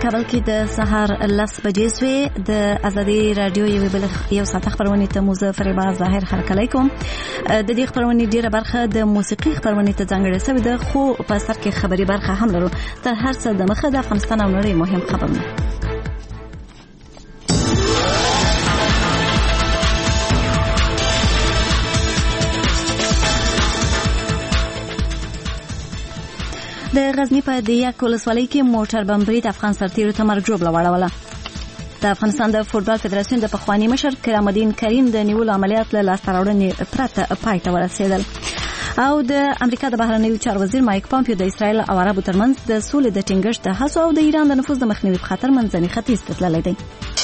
کابل کې د سهار 10 بجې سوې د ازادي رادیو یو ساعت خبرونه ته موزه فریبا ظاهر هرکلی کوم. د دې خبرونه ډیره برخه د موسیقي خبرونه ته ځانګړې شوې ده، خو په سر کې خبري برخه هم لرو. تر هر څه د مخه د افغانستان او نړۍ مهم خبرونه. د غزنی په دیاک ولسوالۍ کې موټر بمبري د افغان سرتیرو ته مرګ ژوبله واړوله. د افغانستان د فوټبال فدراسیون د پخوانی مشر کرام الدین کریم د نیولو عملیات له لاسته راوړنې پرته پای ته ورسېدل. او د امریکا د بهرنیو چارو وزیر مایک پامپیو د اسرایل او عربو ترمنځ د سولې د ټینګښت د هڅو او د ایران د نفوذ د مخنیوي په خاطر منځني ختیځ ته تللی دی.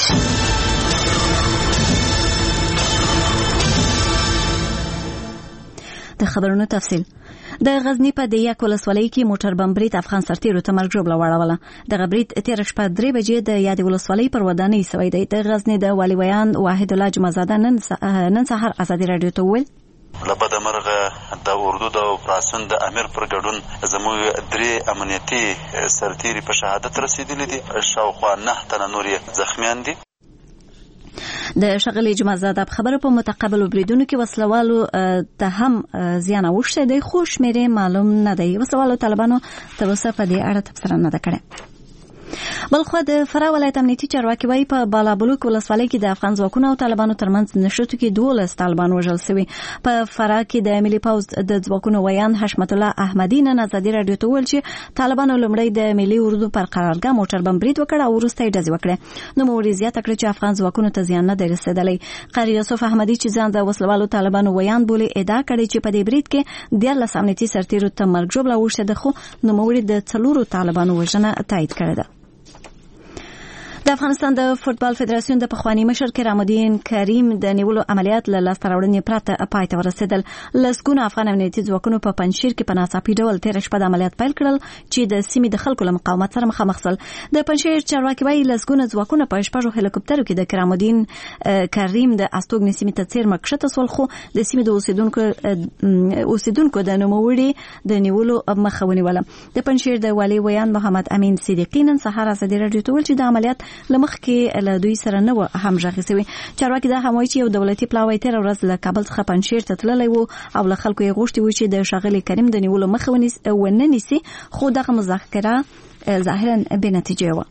د خبرونو تفصیل. د غزنی په دیاک ولسوالۍ کې موټر بمبري د افغان سرتیرو ته مرګ ژوبله واړوله. دغه برید تېره شپه 3 بجې د یادې ولسوالۍ پر ودانۍ سوی دی. د غزنی د والي ویان واحد الله جمعزاده نن سهار ازادي رادیو ته وویل لبد مرغه د اردو د اپراسیون د امیر پر ګډون زموږ 3 امنیتي سرتیري په شهادت رسیدلي دي، شاوخوا 9 تنه نور زخمیان دي. د شغلې جمعزاده په خبره په متقابل بریدونو کې وسلوالو ته هم زیان اوښتی دی، خو شمیرې معلوم نه دی. وسلوالو طالبانو تر اوسه په دې اړه تبصره نه ده کړې. بلخو د فراه ولایت امنیتي چارواکي وايي په بالابلوک ولسوالۍ کې د افغان ځواکونو او طالبانو ترمنځ نښتو کې 12 طالبان وژل شوي. په فراه کې د ملي پوځ د ځواکونو ویان حشمت الله احمدي نن ازادي رادیو ته وویل چې طالبانو لومړی د ملي اردو پر قرارګاه موټر بمبرید وکړ او وروسته یې ډزې وکړې. نوموړي زیاته کړې چې افغان ځواکونو ته زیان نه دی رسېدلی. قاری یوسف احمدي چې ځان د وسلوالو طالبانو ویان بولي ادعا کړې چې په دې برید کې 14 امنیتي سرتیرو ته مرګ ژوبله اوښتې ده، خو نوموړي د 4 طالبانو وژنه تایید کړې ده. د افغانستان د فوټبال فدراسیون د پخوانی مشر کرام الدین کریم د نیولو عملیات له لاسته راوړنې پرته پای ته ورسېدل. لسګونه افغان امنیتي ځواکونو په پنجشیر کې په ناڅاپي ډول تېره شپه د عملیات پیل کړل چې د سیمې د خلکو له مقاومت سره مخامخ شول. د پنجشیر چارواکي وايي لسګونه ځواکونه په 6 هلیکوپټرو کې د کرام الدین کریم د استوګنې سیمې ته څیرمه کښته شول، خو د سیمې د اوسیدونکو د نوموړي د نیولو مخه ونیوله. د پنجشیر د والي ویان محمد امین صدیقی نن سهار ازادي رادیو ته وویل چې د عملیات لمخکې له دوی سره نه و همغږي شوی. چارواکي دا هم وایي چې یو دولتي پلاوی تېره ورځ له کابل څخه پنجشیر ته تللی و او له خلکو یې غوښتي و چې د ښاغلي کریم د نیولو مخه ونه نیسي، خو دغه مذاکره ظاهرا بې نتیجې وه.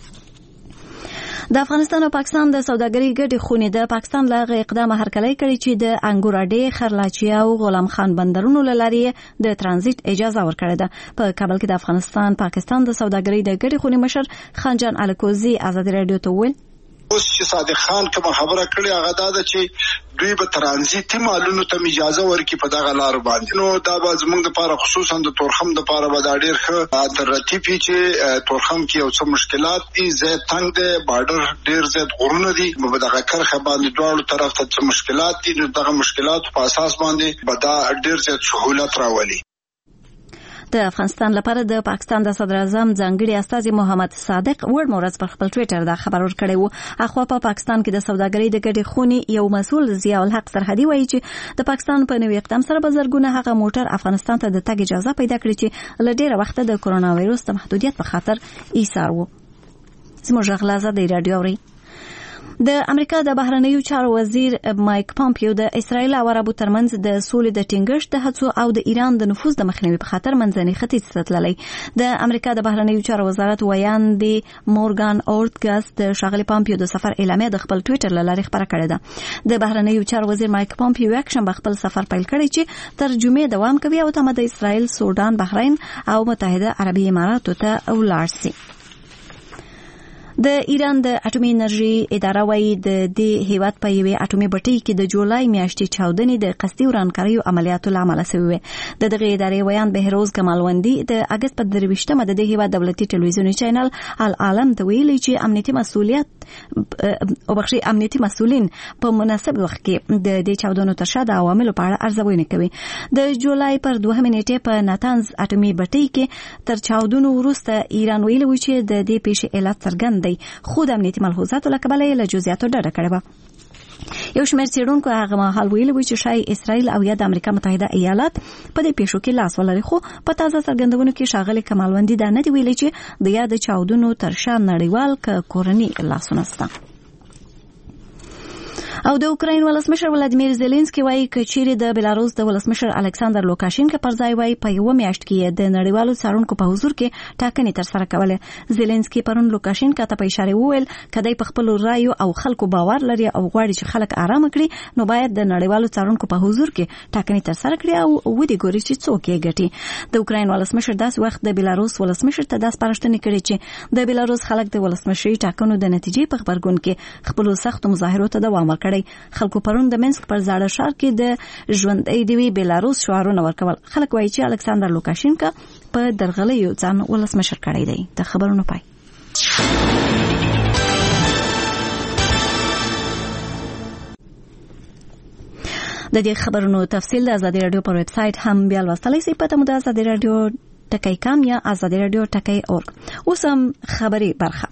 د افغانستان او پاکستان د سوداګرۍ ګډې خونې د پاکستان له اقدام هرکلی کړی چې د انګور اډې، خرلاچیه او غلام خان بندرونو له لارې د ترانزیت اجازه ورکړې ده. په کابل کې د افغانستان پاکستان د سوداګرۍ د ګډې خونې مشر خانجان الکوزي ازادي رادیو ته وویل اوس چې صادق خان کوم خبره کړې هغه دا ده چې دوی به ترانزیتي مالونو ته اجازه ورکړي په دغه لار باندې. نو دا به زموږ لپاره خصوصا د تورخم لپاره به دا ډېر ښه الټرنیټیو وي چې تورخم کې یو څه مشکلات دي، زیات تنګ دی، بارډر ډېر زیات غرونه دي، په دغه کرښه باندې دواړو طرف ته څه مشکلات دي. نو دغه مشکلاتو په اساس باندې به دا ډېر زیات سهولت راولي. د افغانستان لپاره د پاکستان د صدر اعظم ځانګړي استازي محمد صادق ورمورز پر خپل ټویټر دا خبر ورکړی و. اخوا په پاکستان کې د سوداګرۍ د ګډې خونې یو مسؤل ضیاء الحق سرحدي وایي چې د پاکستان په نوي اقدام سره به زرګونه هغه موټر افغانستان ته د تګ اجازه پیدا کړي چې له ډېره وخته د کرونا وایروس د محدودیت په خاطر ایثار و. زموږ غلازه د رادیو اوري. د امریکا د بهرنیو چارو وزیر مایک پامپیو د اسرایل او عربو ترمنځ د سولې د ټینګښت د هڅو او د ایران د نفوذ د مخنیوي په خاطر منځني ختیځ ته تللی. د امریکا د بهرنیو چارو وزارت ویان دی مورګان اورتګاس د ښاغلي پامپیو د سفر اعلامیه د خپل ټویټر له لارې خپره کړې ده. د بهرنیو چارو وزیر مایک پامپیو یکشنبه خپل سفر پیل کړی چې تر جمعې دوام کوي او تمه د اسرایل، سودان، بحرین او متحده عربي اماراتو ته ولاړ شي. د ایران د اټومي انرژي اداره وايي د دې هیواد په یوې اټومي بټۍ کې د جولای میاشتې چاودنې د قصدي ورانکاریو عملیاتو له امله شوې وې. د دغې ادارې ویان بهروز کمالوندي د اګست په 23مه د دې هیواد دولتي ټلویزیوني چینل العالم ته ویلي چې امنیتي مسؤلین په مناسب وخت کې د دې چاودنو تر شا د عواملو په اړه ارزونه کوي. د جولای پر 2 نیټې په ناتانز اټومي بټۍ کې تر چاودنو وروسته ایران ویلي و چې د دې پیښې علت څرګند دی، خو د امنیتي ملحوظاتو له کبله یې له جزئیاتو ډډه کړې وه. یو شمېر څېړونکو هغه مهال ویلي و چې شاید اسرائیل او یا د امریکا متحده ایالات په دې پیښو کې لاس ولري، خو په تازه څرګندونو کې ښاغلي کمالوندي دا نه دی ویلي چې د یاد چاودنو تر شا نړیوال کورني لاسونه شته. او د اوکراین ولسمشر ولادیمیر زيلنسکي وایي چې د بلاروس د ولسمشر الکساندر لوکاشینکو پر ځای وایي په یو میاشت کې د نړیوالو څارونکو په حضور کې ټاکنې تر سره کولې. زيلنسکي پرون لوکاشینکو ته په اشاره وویل کدی په خپل رایو او خلکو باور لري او غواړي چې خلک آرام کړي نو باید د نړیوالو څارونکو په حضور کې ټاکنې تر سره کړي او ودی ګوري چې څوک یې ګټي. د اوکراین ولسمشر داس وخت د بلاروس ولسمشر ته داس پرشتنه کړې چې د بلاروس خلک د ولسمشري ټاکنو د نتیجې په خبرګون کې خپل سخت مظاهرو ته دوام ورکړي. خلکو پرون د منسک پر زاړه ښار کې د ژوندۍ دی بیلاروس شعارونه ورکول. خلک وایي چې الکساندر لوکاشینکو په درغلیو ځان ولسمشر کړی دی. د خبرونو پای. د دې خبرونو تفصیل د آزادي رادیو پر ویب سټ هم بیا لوستلی شئ. پته مو د آزادي رادیو ټکی کام یا آزادي رادیو ټکی اورګ. اوس هم خبري برخه.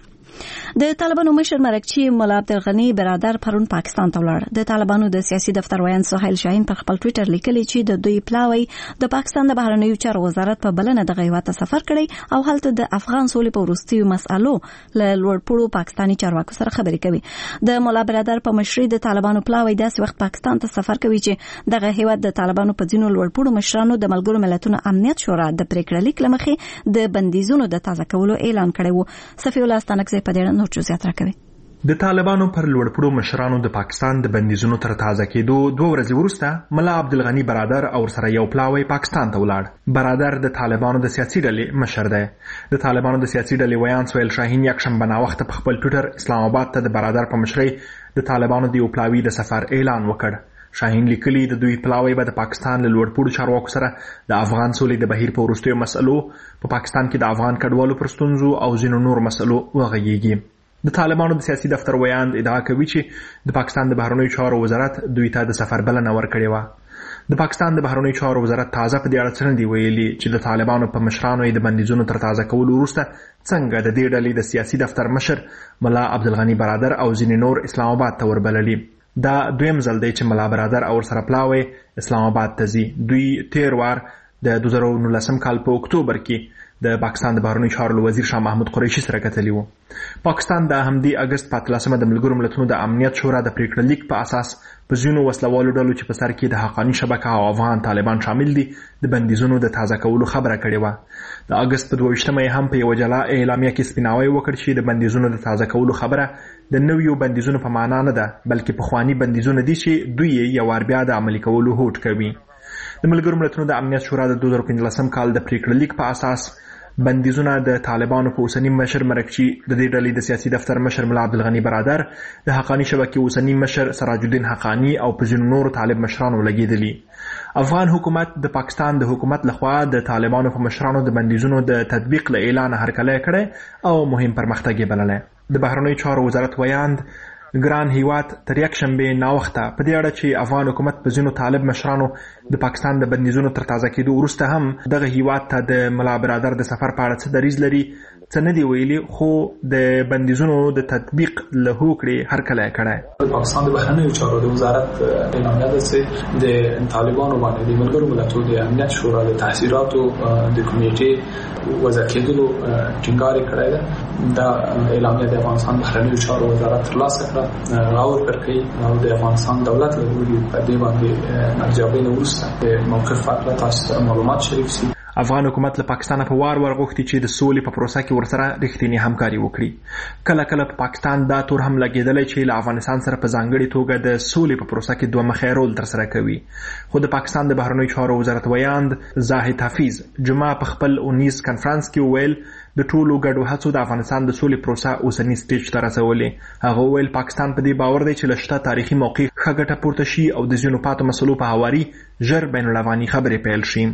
د طالبانو مشر مرکچی مولا عبدالغنی برادر پرون پاکستان ته ولاړ. د طالبانو د سیاسي دفتر ویان سهیل شاهین پر خپل ټوئیټر لیکلی چې د دوی پلاوی د پاکستان د بهرنیو چارو وزارت په بلنه د غیوات سفر کړی او هلته د افغان سولې په وروستیو مسالو له لوړپوړو پاکستاني چارواکو سره خبرې کوي. د مولا برادر په مشرۍ د طالبانو پلاوی داسې وخت پاکستان ته سفر کوي چې دغه هیواد د طالبانو په ځینو لوړپوړو مشرانو د ملګرو ملتونو امنیت شورا د پریکړه لیک لمخې د بندیزونو د تازه کولو اعلان کړی و. صفی الله ستانکزی په دې نور جزئیات راکوي. د طالبانو پر لوړپوړو مشرانو د پاکستان د بندیزونو تر تازه کېدو 2 ورځې وروسته ملا عبدالغنی برادر او سره یو پلاوی پاکستان ته ولاړ. برادر د طالبانو د سیاسي ډلې مشر دی. د طالبانو د سیاسي ډلې ویان سهیل شاهین یکشنبه ناوخته په خپل ټوئیټر اسلام آباد ته د برادر په مشرۍ د طالبانو د یو پلاوی د سفر اعلان وکړ. شاهین لیکلی د دوی پلاوی به د پاکستان له لوړپوړو چارواکو سره د افغان سولې د بهیر په وروستیو مسلو په پاکستان کې د افغان کډوالو پر ستونزو او ځینو نور مسلو وغږیږي. د طالبانو د سیاسي دفتر ویاند ادعا کوي چې د پاکستان د بهرنیو چارو وزارت دوی ته د سفر بلنه ورکړې وه. د پاکستان د بهرنیو چارو وزارت تازه په دې اړه څه نه دی ویلي چې د طالبانو په مشرانو د بندیزونو تر تازه کولو وروسته څنګه د دې ډلې د سیاسي دفتر مشر ملا عبدالغنی برادر او ځینې نور اسلام آباد ته وربللي. دا دویم ځل دی چې ملا برادر او سره پلاوی اسلام آباد ته ځي. دوی تیر وار د 2019 کال په اکتوبر کې د پاکستان د بهرنیو چارو وزیر شاه محمود قریشي سره کتلی وو. پاکستان د همدې اگست 15 د ملګرو ملتونو د امنیت شورا د پریکړه لیک په اساس په ځینو وسلوالو ډلو چې په سر کې د حقانی شبکه او افغان طالبان شامل دي د بندیزونو د تازه کولو خبره کړې وه. د اگست په 22 هم په یو جلا اعلامیه کې سپیناوی وکړ چې د بندیزونو د تازه کولو خبره د نویو بندیزونو په معنا نه ده بلکې پخوانی بندیزونه دي چې دوی یې یو وار بیا د عملي کولو هوډ کوي. د ملګرو ملتونو د امنیت شورا د 2015 کال د پریکړه لیک په اساس بندیزونه د طالبانو په اوسنی مشر مرکچی د دې ډلې د سیاسي دفتر مشر ملا عبدالغنی برادر د حقانی شبکې اوسنی مشر سراج الدین حقانی او په ځینو نورو طالب مشرانو لګیدلی. افغان حکومت د پاکستان د حکومت لخوا د طالبانو په مشرانو د بندیزونو د تطبیق له اعلان هرکلی کړی او مهم پرمختګ یې بللی. د بهرنیو چارو وزارت ویاند ګران هیواد تر یکشنبه ناوخته په دې اړه چې افغان حکومت په ځینو طالب مشرانو د پاکستان د بندیزونو تر تازه کېدو وروسته هم دغه هیواد ته د ملا برادر د سفر په اړه څه دریځ لري څه نه دی ویلي، خو د بندیزونو د تطبیق له هوکړې هرکلی کړی. پاکستان د بهرنیو چارو د وزارت اعلامیه ده چې د طالبانو باندې د ملګرو ملتونو د امنیت شورا د تحصیلاتو د کمیټې وضع کېدلو ټینګار کړی ده. دا اعلامیه د افغانستان بهرنیو چارو وزارت ترلاسه کړه، راور کړی او د افغانستان دولت له لوري په دې باندې ارزیابۍ نه وروسته د موقف په اړه تاسو معلومات شریک شي. افغان حکومت له پاکستان په وار غوښتي چې د سولې په پروسه کې ورسره رښتینی همکاري وکړي. کله کله په پاکستان دا تور هم لګیدلی چې له افغانستان سره په ځانګړې توګه د سولې په پروسه کې دوه مخی رول ترسره کوي. خو د پاکستان د بهرنیو چارو وزارت ویاند زاهد حفیظ جمعه په خپل 19 کنفرانس کې ویل د ټولو ګډو هڅو د افغانستان د سولې پروسه اوسنی سټیج ته رسولې. هغه ویل پاکستان په دې باور دی چې له شته تاریخي موقع ښه ګټه پورته شي او د ځینو پاتو مسلو په هواري ژر بین الافغاني خبرې پیل شي.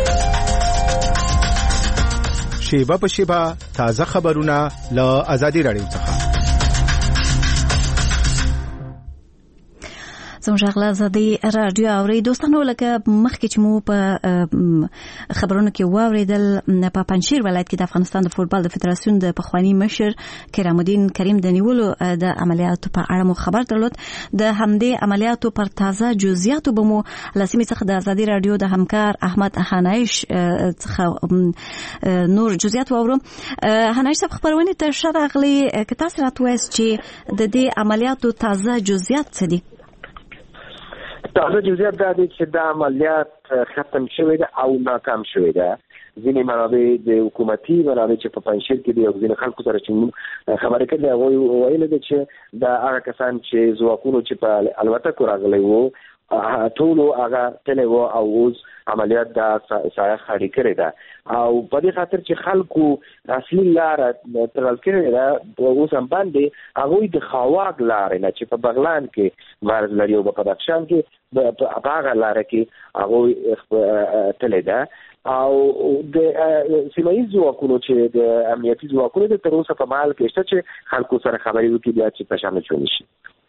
شیبه په شیبه تازه خبرونه له آزادي رادیو څخه. تاسو مشغله زدي رادیو اوري دوستانو لکه مخکې چې مو په خبرونو کې واوریدل په پنځیر ولایت کې د افغانستان د فوتبال د فدراسیون د پخوانی مشر کرام الدین کریم د نیولو د عملیاتو په اړه مو خبر درلود. د همدې عملیاتو پر تازه جزئیاتو به مو لسمې څخه د ازادي رادیو د همکار احمد حنایش څخه نور جزئیات واورم. حنایش صاحب خبرونه ته شرغلی که تاسو راتوست چې د دې عملیاتو تازه جزئیات څه دي؟ تازه جزئیات دا دي چې دا عملیات ختم شوی ده او ناکام شوی ده. ځینې منابع د حکومتي منابع چې په پنځیر کې دي او ځینې خلکو سره چې خبرې کړې هغوی ویلي ده چې دا هغه کسان چې ځواکونو چې په الوتکو راغلي وو ټولو هغه تللی وو او اوس عملیات دا سایه خالی کړې ده او په دې خاطر چې خلکو اصلي لاره تړل کړې ده اوس هم باندې هغوی د خواږ لارې نه چې په بغلان کې مرز لري او په بدخشان کې په هغه لاره کې هغوی تللی ده او د سیمایي ځواکونو چې د امنیتي ځواکونو د تر اوسه په مهال کې شته چې خلکو سره خبرې وکړي بیا چې پشانه چونی شي.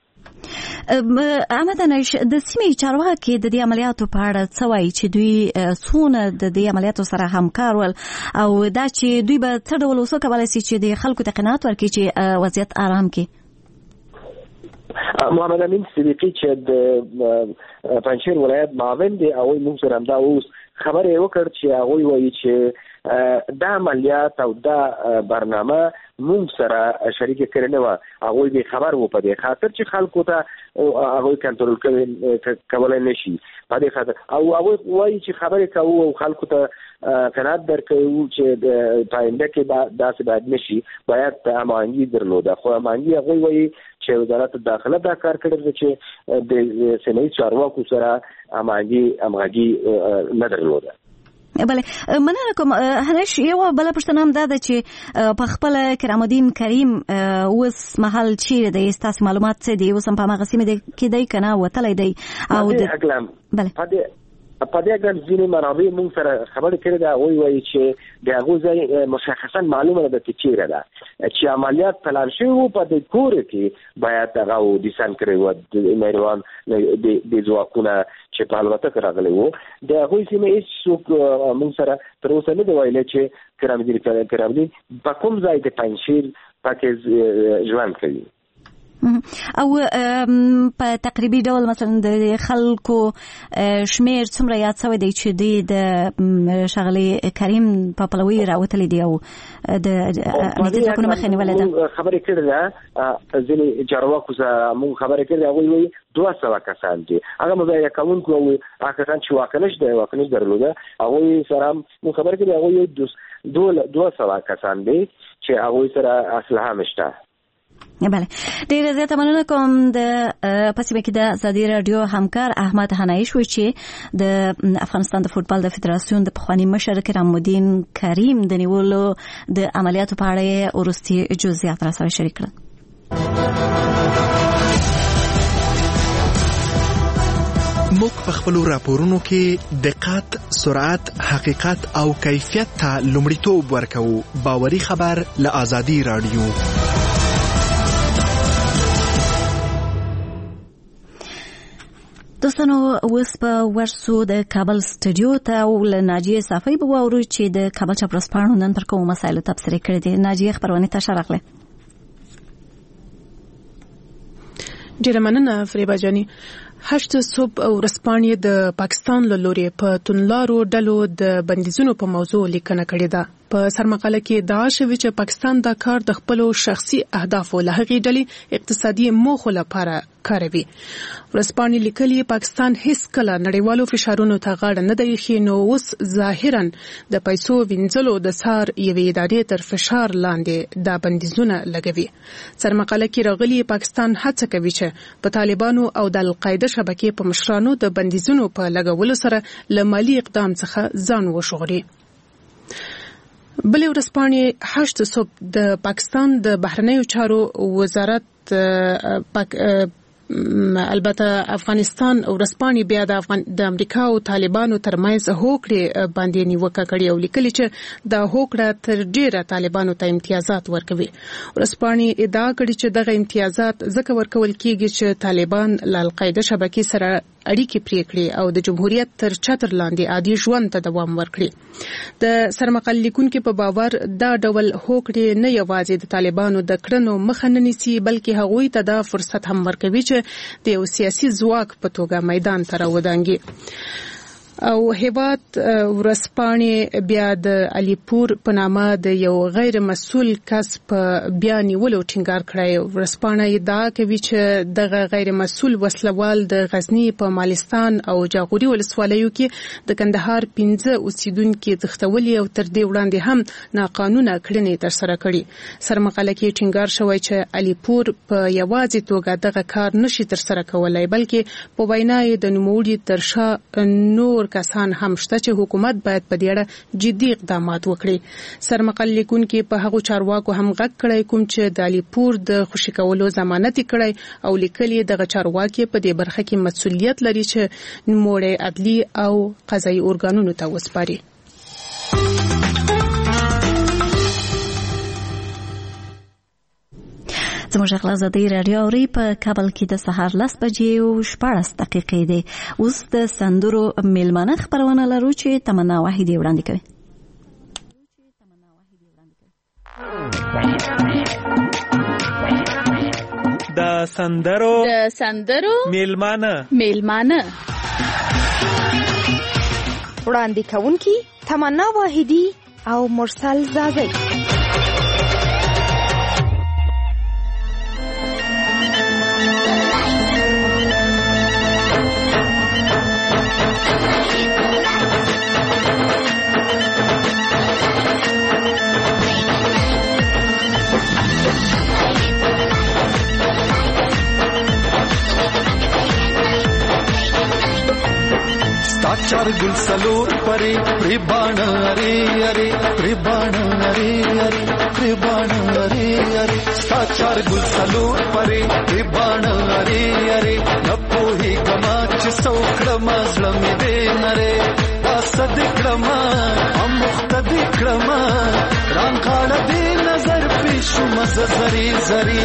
احمد حنایش د سیمې چارواکي د دې عملیاتو په اړه څه وایي چې دوی څونه د دې عملیاتو سره همکار ول او دا چې دوی به څه ډول وسو کولای شي چې د خلکو ته قناعت ورکړي چې وضعیت آرام کړي؟ محمد امین صدیقی چې د پنځیر ولایت معاون دی او موږ سره همدا اوس خبرې وکړ چې هغوی وایي چې دا عملیات او دا برنامه موږ سره شریک کړی نه وه. هغوی به خبر وو په دې خاطر چې خلکو ته هغوی کنټرول کولی نه شي په دې خاطر او هغوی وایي چې خبرې کوو او خلکو ته قناعت درکوو چې په آینده کې داسې باید نه شي، باید هماهنګي درلوده. خو هماهنګي هغوی وایي چې وزارت داخله دا کار کړی دی چې د سیمه‌ییز چارواکو سره همغږي نه درلوده. بله مننه کوم. حنایش یو بله پوښتنه هم دا ده چې په خپل کرام الدین کریم اوس مهال چیرې دی؟ ستاسو معلومات څه دي؟ اوس هم په هماغه سیمه کې دی که نه وتلی دی؟ او بله په دې اګر ځینې منابع موږ سره خبرې کړې ده. هغوی وایي چې د هغو ځای مشخصا معلومه ده چې چیرې ده چې عملیات پلان شوي وو په دې کور کې باید هغه ډیسان کړی وو د میروان د ځواکونه چې په الوتکه راغلي وو د هغوی سیمې هېڅوک موږ سره تر اوسه نه دی ویلی چې کرام الدین په کوم ځای د پنجشیر پکې ژوند کوي. او په تقریبي ډول مثلا د خلکو شمیر څومره یاد شوی دی چې د ښاغلي کریم په پلوي راوتلی دی او د امنیتي ځواکونو مخه نیولې ده؟ خبرې کړې ده ځینې چارواکو سره موږ خبرې کړې ده. هغوی وایي 200 کسان دي. هغه مظاهره کوونکو او هغه کسان چې واکنش درلوده هغوی سره موږ خبرې کړې. هغوی 200 کسان دي چې هغوی سره اسلحه هم شته. بله ډیره زیاته مننه کوم. د پسیمه کې د ازادي رادیو همکار احمد حنایش وی چې د افغانستان د فوتبال د فدراسیون د پخوانی مشر کرام الدین کریم د نیولو د عملیاتو په اړه وروستي جزئیات را سره شریک کړل. موږ په خپلو راپورونو کې دقت، سرعت، حقیقت او کیفیت ته لومړیتوب ورکوو. باوري خبر له ازادي رادیو. دوستانو اوس په ورسو د کابل سټوډیو ته او له ناجیه صافی به واورو چې د کابل چاپرسپاڼو نن پر کومو مسایلو تبصرې کړې دي. ناجیه خبرونه ته شرغله. ډیره مننه فریبا جانی. 8 صبح ورځپاڼې د پاکستان له لوري په تونلارو ډلو د بندیزونو په موضوع لیکنه کړې ده. په سرمقاله کې دا شوی چې پاکستان دا کار د خپل شخصي اهدافو له هغې ډلې اقتصادي موخو لپاره کاروي. ورځپاڼې لیکلي پاکستان هیڅ کله نړیوالو فشارونو ته غاړه نه دی ایښې، نو اوس ظاهرا د پیسو وینځلو د سار یوې ادارې تر فشار لاندې دا بندیزونه لګوي. سرمقاله کې راغلي پاکستان هڅه کوي چې په طالبانو او د القاعده شبکې په مشرانو د بندیزونو په لګولو سره له مالي اقدام څخه ځان وژغوري. بلې ورځپاڼې 8 صبح د پاکستان د بهرنیو چارو وزارت البته افغانستان ورسپانې بیا د امریکا او طالبانو ترمنځ هوکړې باندې نیوکه کړې او لیکلي چې دا هوکړه تر ډیره طالبانو ته امتیازات ورکوي. ورسپانې ادعا کړې چې دغه امتیازات ځکه ورکول کیږي چې طالبان له القاعده شبکې سره اړیکې پرې کړي او د جمهوریت تر چتر لاندې عادي ژوند ته دوام ورکړي. د سرمقال لیکونکو په باور دا ډول هوکړې نه یوازې د طالبانو د کړنو مخه نه نیسي بلکې هغوی ته دا فرصت هم ورکوي چې د یو سیاسي ځواک په توګه میدان ته راودانګي. او هیواد ورسپانې بیا د علیپور په نامه د یو غیر مسؤل کس په بیا نیولو ټینګار کړی. ورسپانې ادعا کوي چې دغه غیر مسؤل وسلوال د غزنی په مالستان او جاغوري ولسوالیو کې د کندهار 15 اوسیدونکو تختولي او تر دې وړاندې هم ناقانونه کړنې ترسره کړي. سرمقاله کې ټینګار شوی چې علیپور په یوازې توګه دغه کار نشي ترسره کولای بلکې په وینا یې د نوموړي ترشا نور کسان هم شته چې حکومت باید په دې اړه جدي اقدامات وکړي. سرمقال لیکونکو په هغو چارواکو هم غږ کړی کوم چې د علیپور د خوشي کولو ضمانت کړی او لیکلي دغه چارواکي په دې برخه کې مسؤلیت لري چې نوموړي عدلي او قضایي ارګانونو ته وسپاري. زموږ غلازادي رادیو اوري په کابل کې د سهار 10 بجې او 14 دقیقې دي. اوس د سندرو میلمانه خبرونه لرو چې تمنا واحدي وړاندې کوي. د سندرو میلمانه وړاندې کوونکی تمنا واحدي او مرسل زازی. चार गुल सलोर परे प्रिबाण अरे अरे प्रिबाण अरे अरे प्रिबाण अरे अरे चार गुल सलोर परे प्रिबाण अरे अरे नपो ही गमाच सौक्रमा ज़लमी दे नरे सदिक्रमा हम मुख्तदिक्रमा रांखाड़ दे नजर पेशु मज़री जरी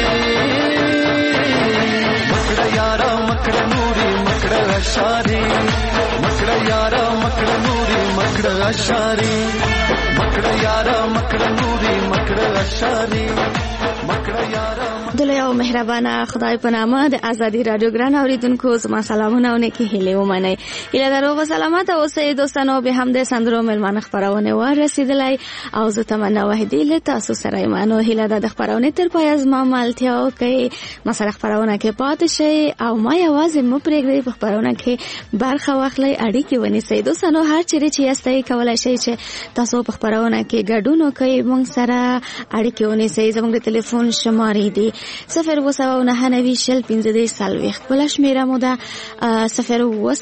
मकड़ यारा मकड़ नूरी मकड़ अशारी मकड़ यारा मकड़ नूरी मकड़ अशारी मकड़ यारा मकड़ नूरी मकड़ अशारी मकड़ यारा دلوی او مهربانه خدای په نامه د ازادي رادیو ګران اوریدونکو زما سلامونه او نیکی هیله ومنئ. هیله دروغ و سلامت اوسئ دوستانو. به هم د سندرو ملمانه خبرونه ورسیدلای او زه تمنا وحیدی له تاسو سره یم. نو هیله د خبرونه تر پای از ما ملتیا کوي مسله خبرونه کې پاتې شي او ما یوازې مو پرېږدئ په خبرونه کې برخه واخلئ اړیکې ونیسئ. دوستانو هر چیرې چې یاستئ کولای شئ چې تاسو په خبرونه کې ګډون وکړئ موږ سره اړیکې ونیسئ. زموږ د ټلیفون شمارې دي 0 شل 15 سالويخت بل شمیره مو ده 0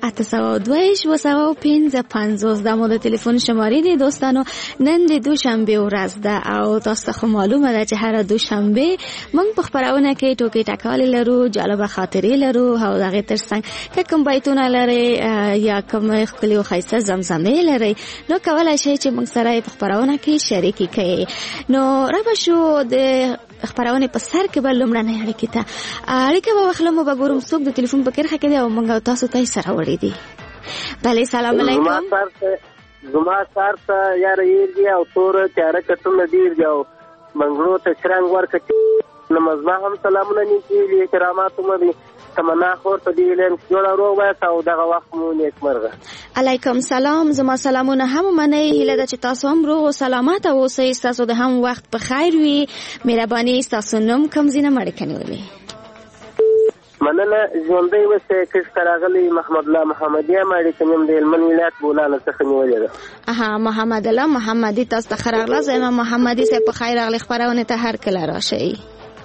8 د مو د ټلیفون شمارې دي. دوستانو نن د دوشنبه ورځ ده او تاسو خو معلومه ده چې هر دوشنبه موږ په خبرونه کې ټوکې ټکالې لرو جالب خاطرې لرو او دغه ترڅنګ کوم بیتونه لري یا کوم خپل او خیسه زمزمې لري نو کولای شئ چې موږ سره په خبرونه کې شریک کړئ. نو را بشو د خبرونه په سر کې بل لمړنه اړیکه ته اړیکه به وخلمو به ګورم څوک د ټلیفون په کرخه کې دی او موږ تاسو ته سره وړي دي. بله سلام علیکم. زما سار ته یار یې او تور چاره کټونه ډیر جاو منګړو ته شرنګ ورکړي نمازما هم سلامونه نیکی کرامات مې تمنا خور په دې لم جوړ روغ وای او دغه وخت مو نیک مرغه. علیکم سلام. زما سلامونه هم منئ. هیله ده چې تاسو هم روغ او سلامت اوسئ. تاسو د هم وخت په خیر وي. مهرباني تاسو نوم کوم زینه مړ کنيولې مننه ژوندۍ وسه کښ راغلی محمد الله محمدي مړ کنيم د هلمند ولایت بولانه څخه نیولې ده. محمد الله محمدي تاسو ته خراغله زما محمدي سه په خیر راغلی خبرونه ته هر کله راشي.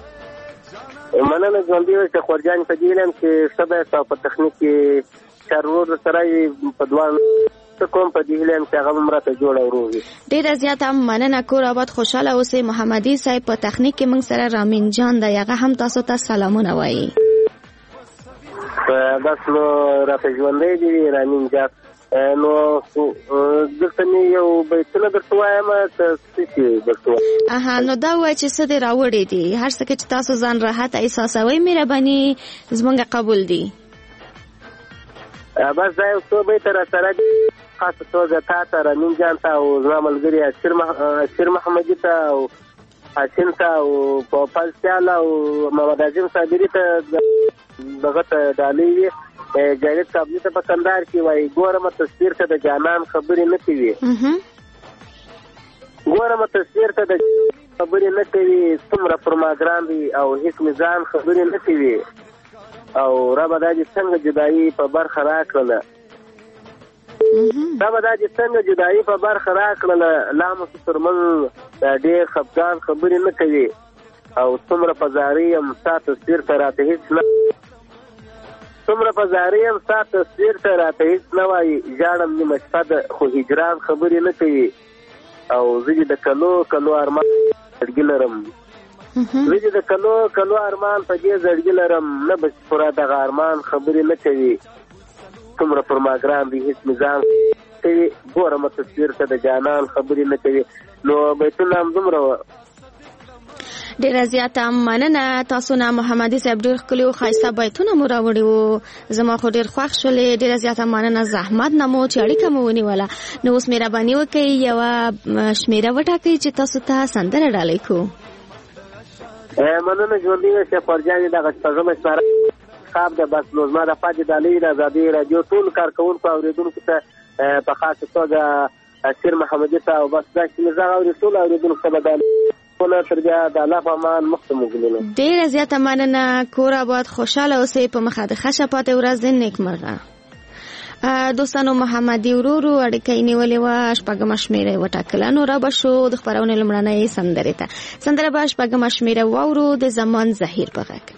مننه ژوندۍ وسه خورجان په دیلم چې سبا په تخنیک کې چارور سره په دوان کوم په دیلم چې هغه مرته جوړ اوروږي. ډیر زیات هم مننه کور آباد خوشاله اوسئ. محمدي صاحب په تخنیک کې موږ سره رامین جان دا هغه هم تاسو ته سلامونه وایي. بس نو راته ژوندی دي رامین جات نو دلته مې یو بیتونه درته وایم که څه چې درته وایم. نو دا وایه چې څه دې راوړی دي، هر څه کې چې تاسو ځان راحت احساسوئ مهرباني زموږ قبول دي. بس دا یو څو بیته راسره دي، خاصه توګه تا ته رامین جان ته او زما ملګري اشیر محمدي ته او حسین ته او پوپل سیال او محمد عظیم صابري ته دغه ته ډالۍ وي. جاوید کابلی ته په کندهار کې وایي ګورم تصویر ته د جانان خبرې نه کوي، ګورم تصویر ته د خبرې نه کوي، څومره پر ما ګران دي او هیڅ میزان خبرې نه کوي او ربه دا چې څنګه جدایي په برخه راکړله، ربه دا چې څنګه جدایي په برخه راکړله، لا مو تر موږ ډېر خفګان خبرې نه کوي او څومره په زاري یم ستا تصویر ته راته هیڅ نه، څومره په زاري یم ستا تصویر ته راته هیڅ نه وایي، ژاړم نیمه شپه ده خو هجران خبرې نه کوي او زه چې د کلو کلو ارمان زړګي لرم، زه چې د کلو کلو ارمان په دې زړګي لرم، نه به پوره دغه ارمان خبرې نه کوي، څومره پر ما ګران دي هیڅ میزان کوي، ګورم تصویر ته د جانان خبرې نه کوي. نو بیتونه هم دومره ډیره زیاته مننه. تاسو نه محمدي صاحب ډیر ښکلي او ښایسته بیتونه مو راوړي وو، زما خو ډیر خوښ شولې. ډیره زیاته مننه، زحمت نه مو چې اړیکه مو ونیوله. نو اوس مهرباني وکړئ یوه شمیره وټاکئ چې تاسو ته سندره ډالۍ کړو. مننه ژوندي اوسئ فرجانې، دغه شپږمه شماره خواب ده. بس نو زما د پاتې ډالۍ د ازادۍ راډیو ټول کارکوونکو اورېدونکو ته په خاصه توګه اشیر محمدي ته او بس دا چې مې غږ اوري ټول اورېدونکو ته به ډالۍ تر بیا د الله په امان مخته مو ګلونه. ډیره زیاته مننه، کور آباد، خوشحاله اوسئ، په مخه د ښه شپاته ورځ نیکمرغه. دوستانو محمدي ورورو اړیکه یې نیولې وه، شپږمه شمېره یې وټاکله. نو را به شو د خپرونې لومړنۍ سندرې ته. سندره به شپږمه شمېره واورو د زمان زهیر په غږ.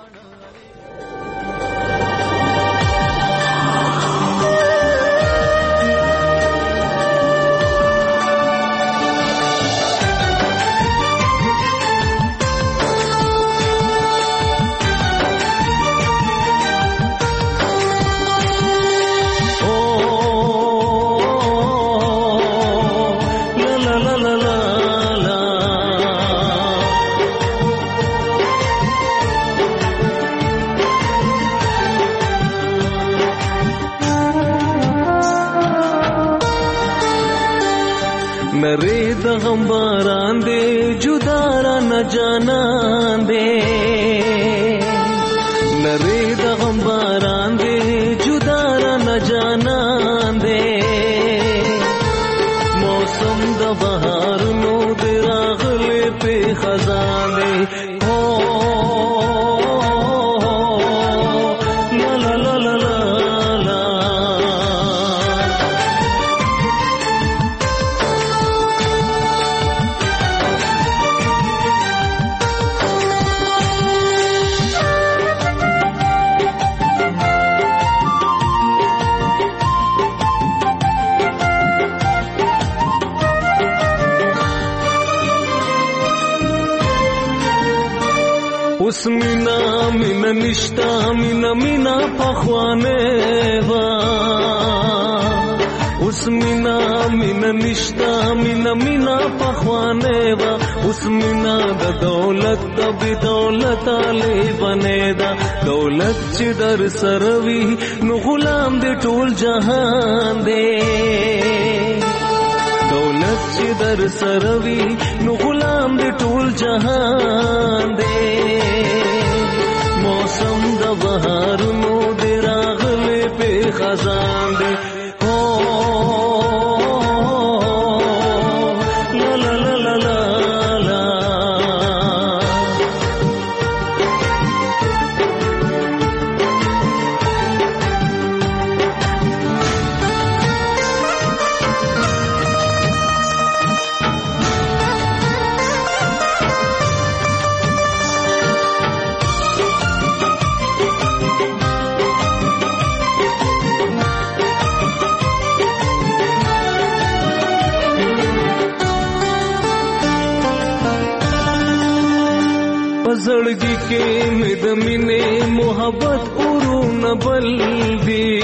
نری د غم باران دے جدا را نہ جانان دے، نری د غم باران دے جدا را نہ جانان دے، موسم د بہار نو دے راغلے پہ خزان دے. اوس مینا مینا نشتا مینا مینا پخوانه وا، اوس مینا مینا نشتا مینا مینا پخوانه وا، اوس مینا د دولت د بی دولت علی بنے دا، دولت چې در سروي نو غلام دې ټول جهان دې، دولت چې در سروي نو غلام دې ټول جهان دې، موسم د بهار نو دې راغلې په خزان دې. زړګي کې مې د مینې محبت ورونه بل دی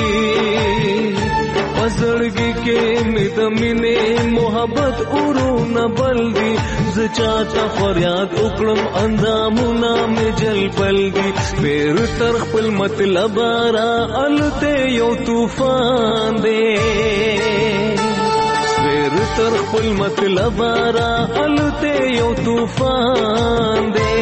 وزړګي کې مې د مینې محبت ورونه بل دی ز چاته فریاد وکړم اندامونه مې جل بل دی پیر تر خپل مطلب را الته یو طوفان دی پیر تر خپل مطلب را الته یو طوفان دی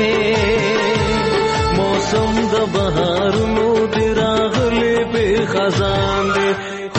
موسم د بهارونو دی راغلی به خزان دی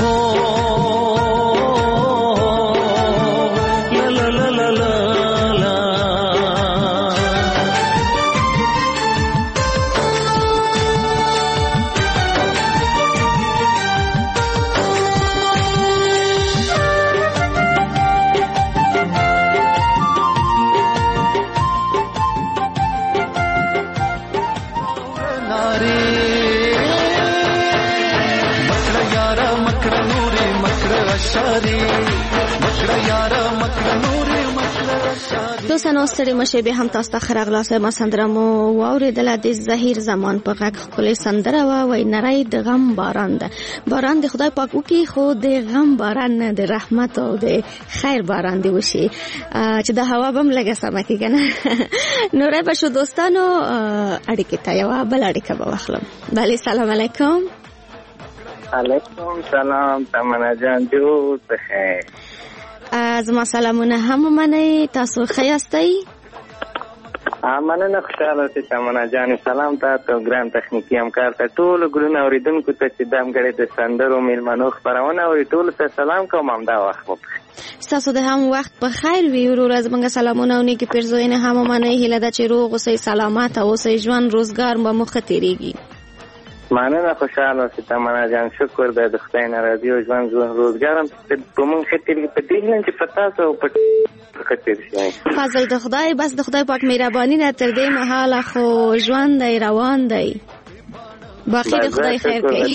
دوستانو ستړي مشه به هم تاسو ته خراغلاسه ما سندره مو واوریدله د ظهیر زمان په غږ خپل سندره وای نری د غم باران ده باران د خدای پاک وکي خو د غم باران نه د رحمت او د خیر باران دی وشي چې د هوا بم لګه سم کی کنه نورې بشو دوستانو اړیکه ته یو بل اړیکه به واخلم بله سلام علیکم علیکم سلام تمنا جان جو بخیر زما سلامونه هم منئ تاسو ښه یاستئ مننه خوشحاله اوسئ تمنا جان سلام تاسو ګران تخنیکي همکار ته ټولو ګلونه اورېدونکو ته چې دم غړي د سندرو میلمنو خپرونه اوري ټولو ته سلام کوم همدا وخت ستاسو د هم وخت په خیر وي ورور زموږ سلامونه او نیکې پیرزوینې هم منئ هیله ده چې روغ اوسئ سلامت اوسئ ژوند روزګار به مو ښه تېرېږي مننه خوشحاله اوسئ تمنا جان شکر دی د خدای نه راضي او ژوند روزګار هم په موږ ښه تېرېږي په دې هیله چې په تاسو او په فضل د خدای بس د خدای پاک مهرباني نه تر دې مهاله خو ژوند دی روان دی باقي د خدای خیر کوي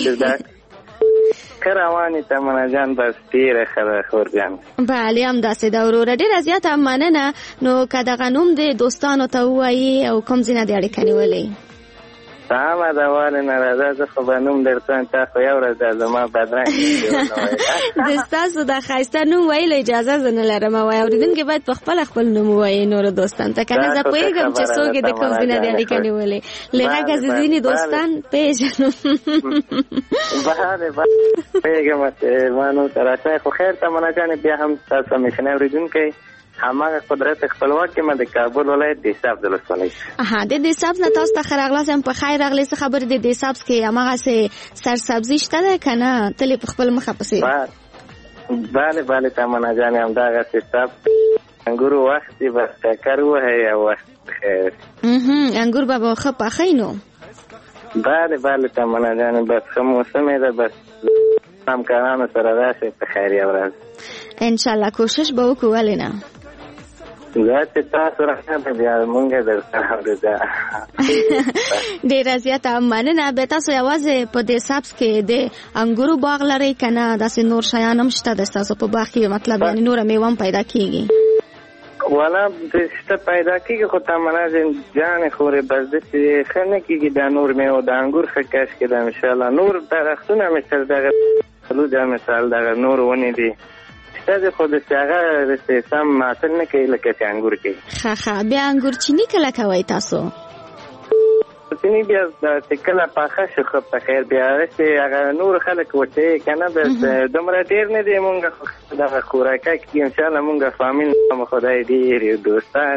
روانې تمنا جان بس ډېره ښه ده خور جان بله همداسې ده وروره ډېره زیاته مننه نو که دغه نوم د دوستانو ته ووایي او کوم ځای نه دې اړیکه نیولې سمه ده ولې نه راځه زه خو به نوم درته تا خو یو ورځ ده زما بدرنګ د ستاسو د ښایسته نوم ویلو اجازه زه نه لرم او اورېدونکي باید په خپله خپل نوم ووایي نورو دوستانو ته که نه زه پوهېږم چې څوک یې د کوم ځای نه دې اړیکه نیولې له غږه زه ځینې دوستان پېژنم بله پوهېږم چې ما نوم ته راشئ خو خیر تمنا جانې بیا هم تاسو همیشنی اورېدونکی هماغه قدرت خپلواک کې ما د کابل ولایت د حساب د لسوالۍ د حساب نه تاسو ته ښه راغلاست هم په خیر راغلی څه خبرې د حساب کې هماغسې سرسبزي شته ده که نه تل یې په خپل مخه پسې بله تمنا جانې همدغسې حساب انګورو وخت یې بس ټکر ووهئ او وخت خیر انګور به ښه پخئ نو بله تمنا جانې بس ښه موسم یې ده بس همکارانو سره راشئ په خیریه ورځ انشاءالله کوشش به وکړو ولې نه زه چې تاسو راغله بیا مونږ درسره اورېده ډېره زیاته مننه بیا تاسو یوازې په دې سبز کې د انګورو باغ لرئ که نه داسې نور شیان هم شته د ستاسو په باغ کې مطلب یعنې نوره میوه هم پیدا کېږي والا شته پیدا کېږي خو تمنا جانې خورې بس داسې ښه نه کېږي دا نور میوه د انګور ښه کشف کېده انشاءالله نور درختونه مثل دغه فلوجه مثال دغه نور ونې دي شته خو داسې هغه داسې سم حاصل نه کوي لکه چې انګور کوي ښه بیا انګور چیني کله کوئ تاسو چیني بیا چې کله پاخه شو ښه په خیر بیا داسې هغه نور خلک وچوي که نه بس دومره ډېر نه دی مونږ دغه خوراکه کې انشاءالله مونږ فامیل مو خدای ډېر دوستان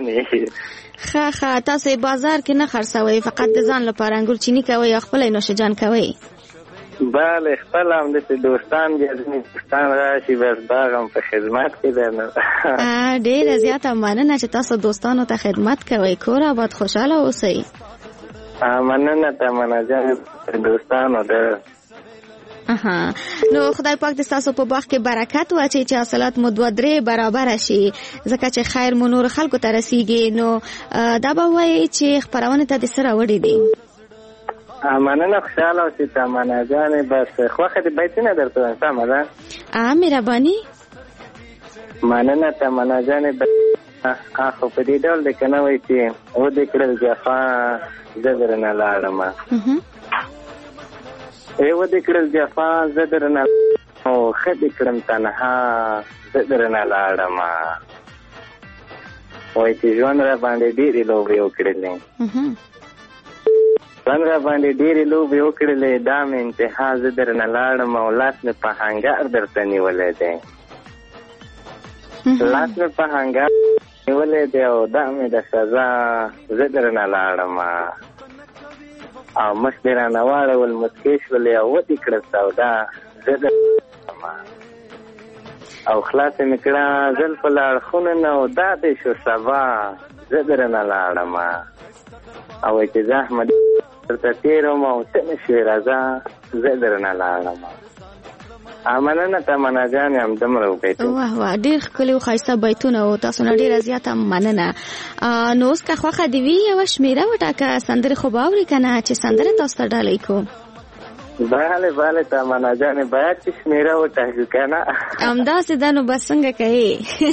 ښه تاسو بازار کې نه خرڅوئ فقط د ځان لپاره انګور چیني کوئ یا خپله نوش جان کوئ بله خپل هم داسې دوستان بیا ځینې دوستان راشي بس باغ هم په خدمت کې ده نو ډېره زیاته مننه چې تاسو دوستانو ته خدمت کوئ کور آباد خوشحاله اوسئ مننه تمنا جان دوستانو ده نو خدای پاک د ستاسو په باغ کې برکت واچوي چې حاصلات مو 2-3 برابره شي ځکه چې خیر مو نور خلکو ته رسیږي نو دا به وایي چې خپرونې ته د څه راوړي دي مننه خوشحاله اوسئ تمنا جانې بس خوښه دې بیتونه درته وایم سمه ده مهرباني مننه تمنا جانې خو په دې ډول دی که نه وایي چې ودې کړل جفا زه درنه لاړمه و دې کړل جفا زه درنه او ښه دې کړم تنها زه درنه لاړم وایي چې ژوند را باندې ډېرې لوبې وکړلې ژوند را باندې ډېرې لوبې وکړلې دا مې انتها زه درنه لاړم او لاس مې په هنګار درته نیولی دی لاس مې په هنګار نیولی دی او دا مې د سزا زه درنه لاړم او مخ دې رانه واړول مسکې شولې او ودې کړه سودا زه درنه لاړم او خلاصه مې کړه زلفو له اړخونو نه او دا دې شو سبا زه درنه لاړم او وایي چې زه احمد درته تېروم او څه نه شوې راځه زه درنه لاړم مننه تمنا جانې همدومره وبیتونه واه واه ډېر ښکلي او ښایسته بیتونه و تاسو نه ډېره زیاته مننه نو اوس که خوښه دې وي یوه شمېره وټاکه سندرې خو به اورې که نه چې سندره تاسو ته ډالۍ کړو بله بله تمنا جانې باید چې شمېره وټاکو که نه همداسې ده نو بس څنګه کوې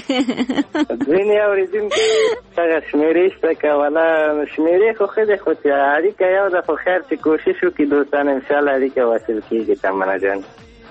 ځینې اورېدونکي هغه شمېرې شته کوله شمېرې خو ښه دی خو چې اړیکه یو ده خو خیر چې کوشش وکړي دوستان انشاءالله اړیکه واصل کېږي تمنا جانې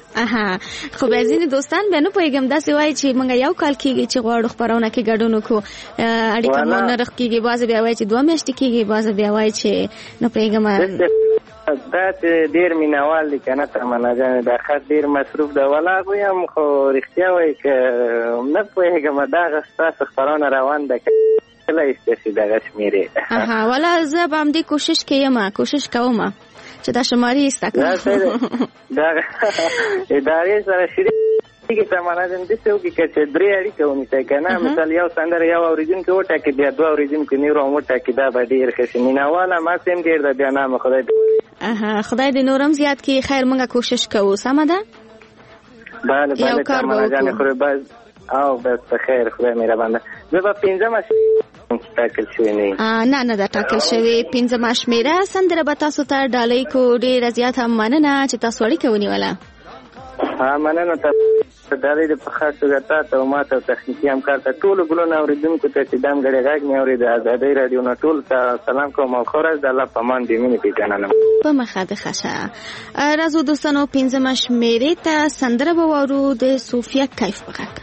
خو بیا ځینې دوستان بیا نه پوهېږم داسې وایي چې موږ یو کال کېږي چې غواړو خپرونه کې ګډون وکړو اړیکه مو نه رخ کېږي بعضې بیا وایي چې 2 میاشتې کېږي بعضې بیا وایي چې نه پوهېږم دا چې ډېر مینهوال دي که نه تمنا جانې دا خط ډېر مصروف ده ولا ویم خو رښتیا وایي که نه پوهېږم دغه ستاسو خپرونه روان ده کله ایسته شي دغه شمېرې ولا زه به همدې کوشش کې یم کوشش کوم چې دا شمارې ایسته کړم دغه ادارې سره شریک کې تمنا جان داسې وکړي که چې 3 اړیکه ونیسئ که نه مثال یو سندره یو اورېدونکی وټاکي بیا 2 اورېدونکي نور هم وټاکي دا به ډېر ښه شي مینهواله ماسې هم ډېر ده بیا نامه خدای دې نور هم زیات کړي خیر موږ کوشش کوو سمه ده بله بله تمنا جانې خو بس او بس په خیر خدای مهربان ده زه به 5مه ټاکل شوې نه نه ده ټاکل شوې 5مه شمېره سندره به تاسو ته ډالۍ کړو ډېره زیاته مننه چې تاسو اړیکه ونیوله مننه ډالۍ دې په خاص توګه تا ته او ما ته تخنیکي همکار ته ټولو ګلونه اورېدونکو ته چې دم ګړی غږ مې اورېد ازادۍ راډیو نه ټولو ته سلام کوم او ښه ورځ د الله په امان دې مینې پېژننم په مخه دې ښه شه راځو دوستانو 5مه شمېرې ته سندره به واورو د صوفیه کیف په غږ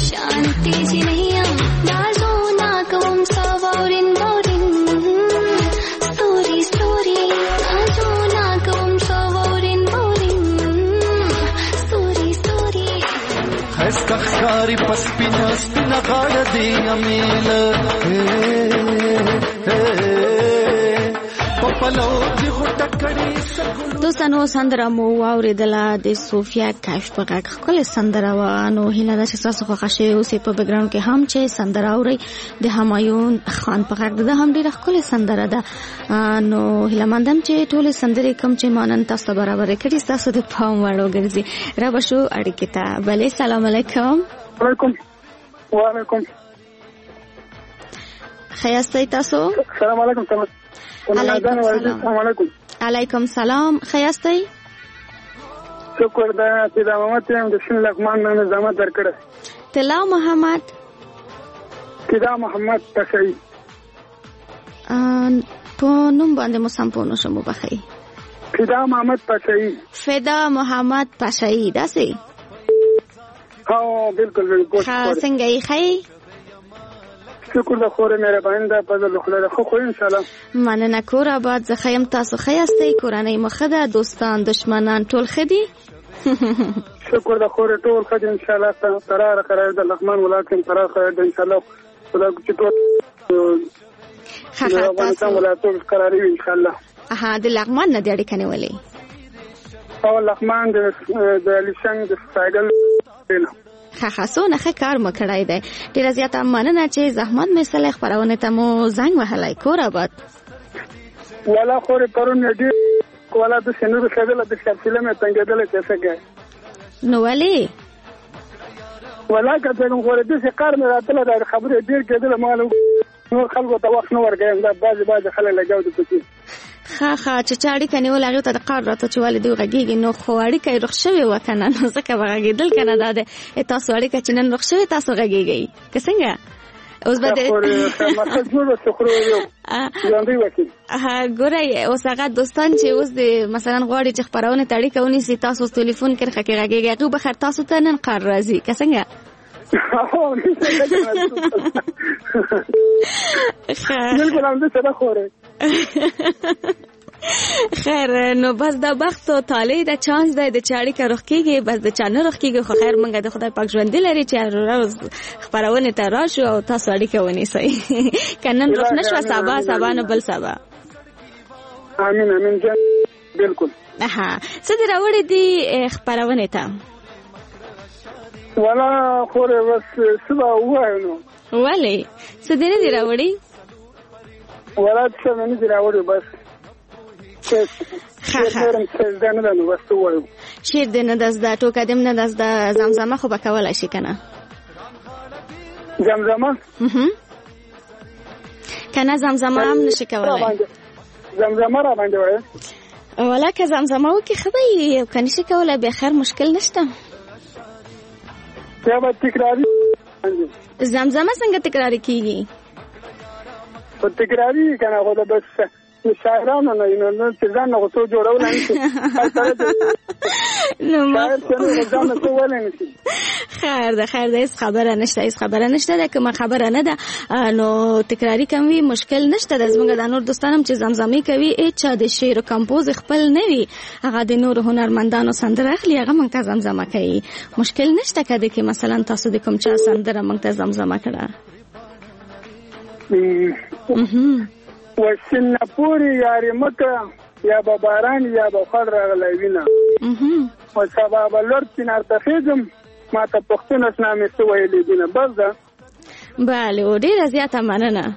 शांति जी नहीं हम नाजो ना कम सवारिन बोरिन स्टोरी स्टोरी नाजो ना कम सवारिन बोरिन स्टोरी स्टोरी खस्ता खसारी पस्पिना स्पिना गाड़ा दे अमील دوستانو سندره مو واوریدله د صوفیا کشف په غږ ښکلې سندره وه. نو هیله ده چې ستاسو خوښه شوې اوسې په بیکګراونډ کې هم چې سندره اورئ د همایون خان په غږ ده هم ډېره ښکلې سندره ده. نو هیله مندم چې ټولې سندرې کوم چې ما نن تاسو ته برابرې کړي ستاسو د پام وړ وګرځي. را به شو اړیکې ته. بلې سلام علیکم. وعلیکم ښه یاستئ تاسو؟ سلام علیکم. علیکم سلام. ښه یاستئ؟ شکر ده. طلا محمد یم د شین لغمان نه نظامت درکړه. طلا محمد پشایی په نوم باندې مو سم پوه نشم وبخئ. فدا محمد پشایی داسې؟ بالکل څنګه یې ښئ؟ شکر د خور مهربان ده په زړه خله خو ان شاء الله. مننه. کور آباد. زه خیم تاسو ښه یاستئ؟ کورنۍ مو ښه ده؟ دوستان دشمنان ټول ښه دي؟ شکر د خور ټول ښه دي ان شاء الله. قرار د لغمان ولایت کې قرار خیر ده ان شاء الله. خدای چې ټول افغانستان ولایتونه قرار وي ان شاء الله. د لغمان نه د اړیکې نیولې او لغمان د لشنګ د سایګل خاصونه ښه کار مو کړی دی. ډېره زیاته مننه چې زحمت مې سلی خپرونې ته مو زنګ وهلی. کور آباد. والا خورې پرون ډېر والا د سنورو ښځله د سلسله مې تنګېدلی کیسه کوي. نو ولې؟ والا که څنګه خورې داسې کار مې راتله دا خبرې ډېر کېدله ما نور خلکو ته وخت نه ورکوم. دا بعضې خلک لګیا دي پکې ښه چې چا اړیکه نیول هغې ته د قار راته چې ولې دوی غږېږي. نو خو اړیکه یې رخ شوې وه که نه نو ځکه به غږېدل که نه. دا د تاسو اړیکه چې نن رخ شوې تاسو غږېږئ که څنګه؟ اوس به ګورئ اوس هغه دوستان چې اوس د مثلا غواړي چې خپرونې ته اړیکه ونیسي تاسو اوس تلیفون کرښه کې غږېږئ هغوی به خیر تاسو ته نن قار راځي که څنګه؟ خیر نو بس دا بخت او طالع د چانس دی د چاړي کا رخ کېږي بس د چانه رخ کېږي. خو خیر مونږ د خدای پاک ژوند لري چې روز خبرونه ته راشو او تاسو اړیکه ونیسئ. کنن رخ نشو سبا نه بل سبا. امين جان بالکل. څه دی راوړې دي خبرونه ته؟ ولا خوره بس سبا وایو. ولې څه دی نه دی راوړې؟ ولا څه نه دی راوړې بس شیر دې نه دزده ټوکه دې نه دزده زمزمه خو به کولای شي که نه؟ زمزمه که نه زمزمه هم نشي کولای. زمزمه را باندې وایه ولا که زمزمه وکړي ښه به وي او که نشي کولای بیا خیر مشکل نشته. بیا به تکراري زمزمه څنګه تکراري کېږي؟ په تکراري که نه خو د بس شاعرانو نه چې ځان نه غوڅو جوړول نه شي خیر ده هیڅ خبره نشته ده که ما خبره نه ده نو تکراری کم وي مشکل نشته ده. زمونږ د نور دوستانم چې زمزمې کوي هیچا د شعر او کمپوز خپل نه وي هغه د نور هنرمندانو سندره اخلي هغه موږ ته زمزمه کوي. مشکل نشته که کې مثلا تاسو د کوم چا سندره موږ ته زمزمه کړه وسنه پوری یاري مکه یا به باران یا به خړ راغلی وینه او سبا به لور چنار ته خېږم ما ته پښتون اسلامي څه ویلي دي نه بس ده. بله او ډېره زیاته مننه.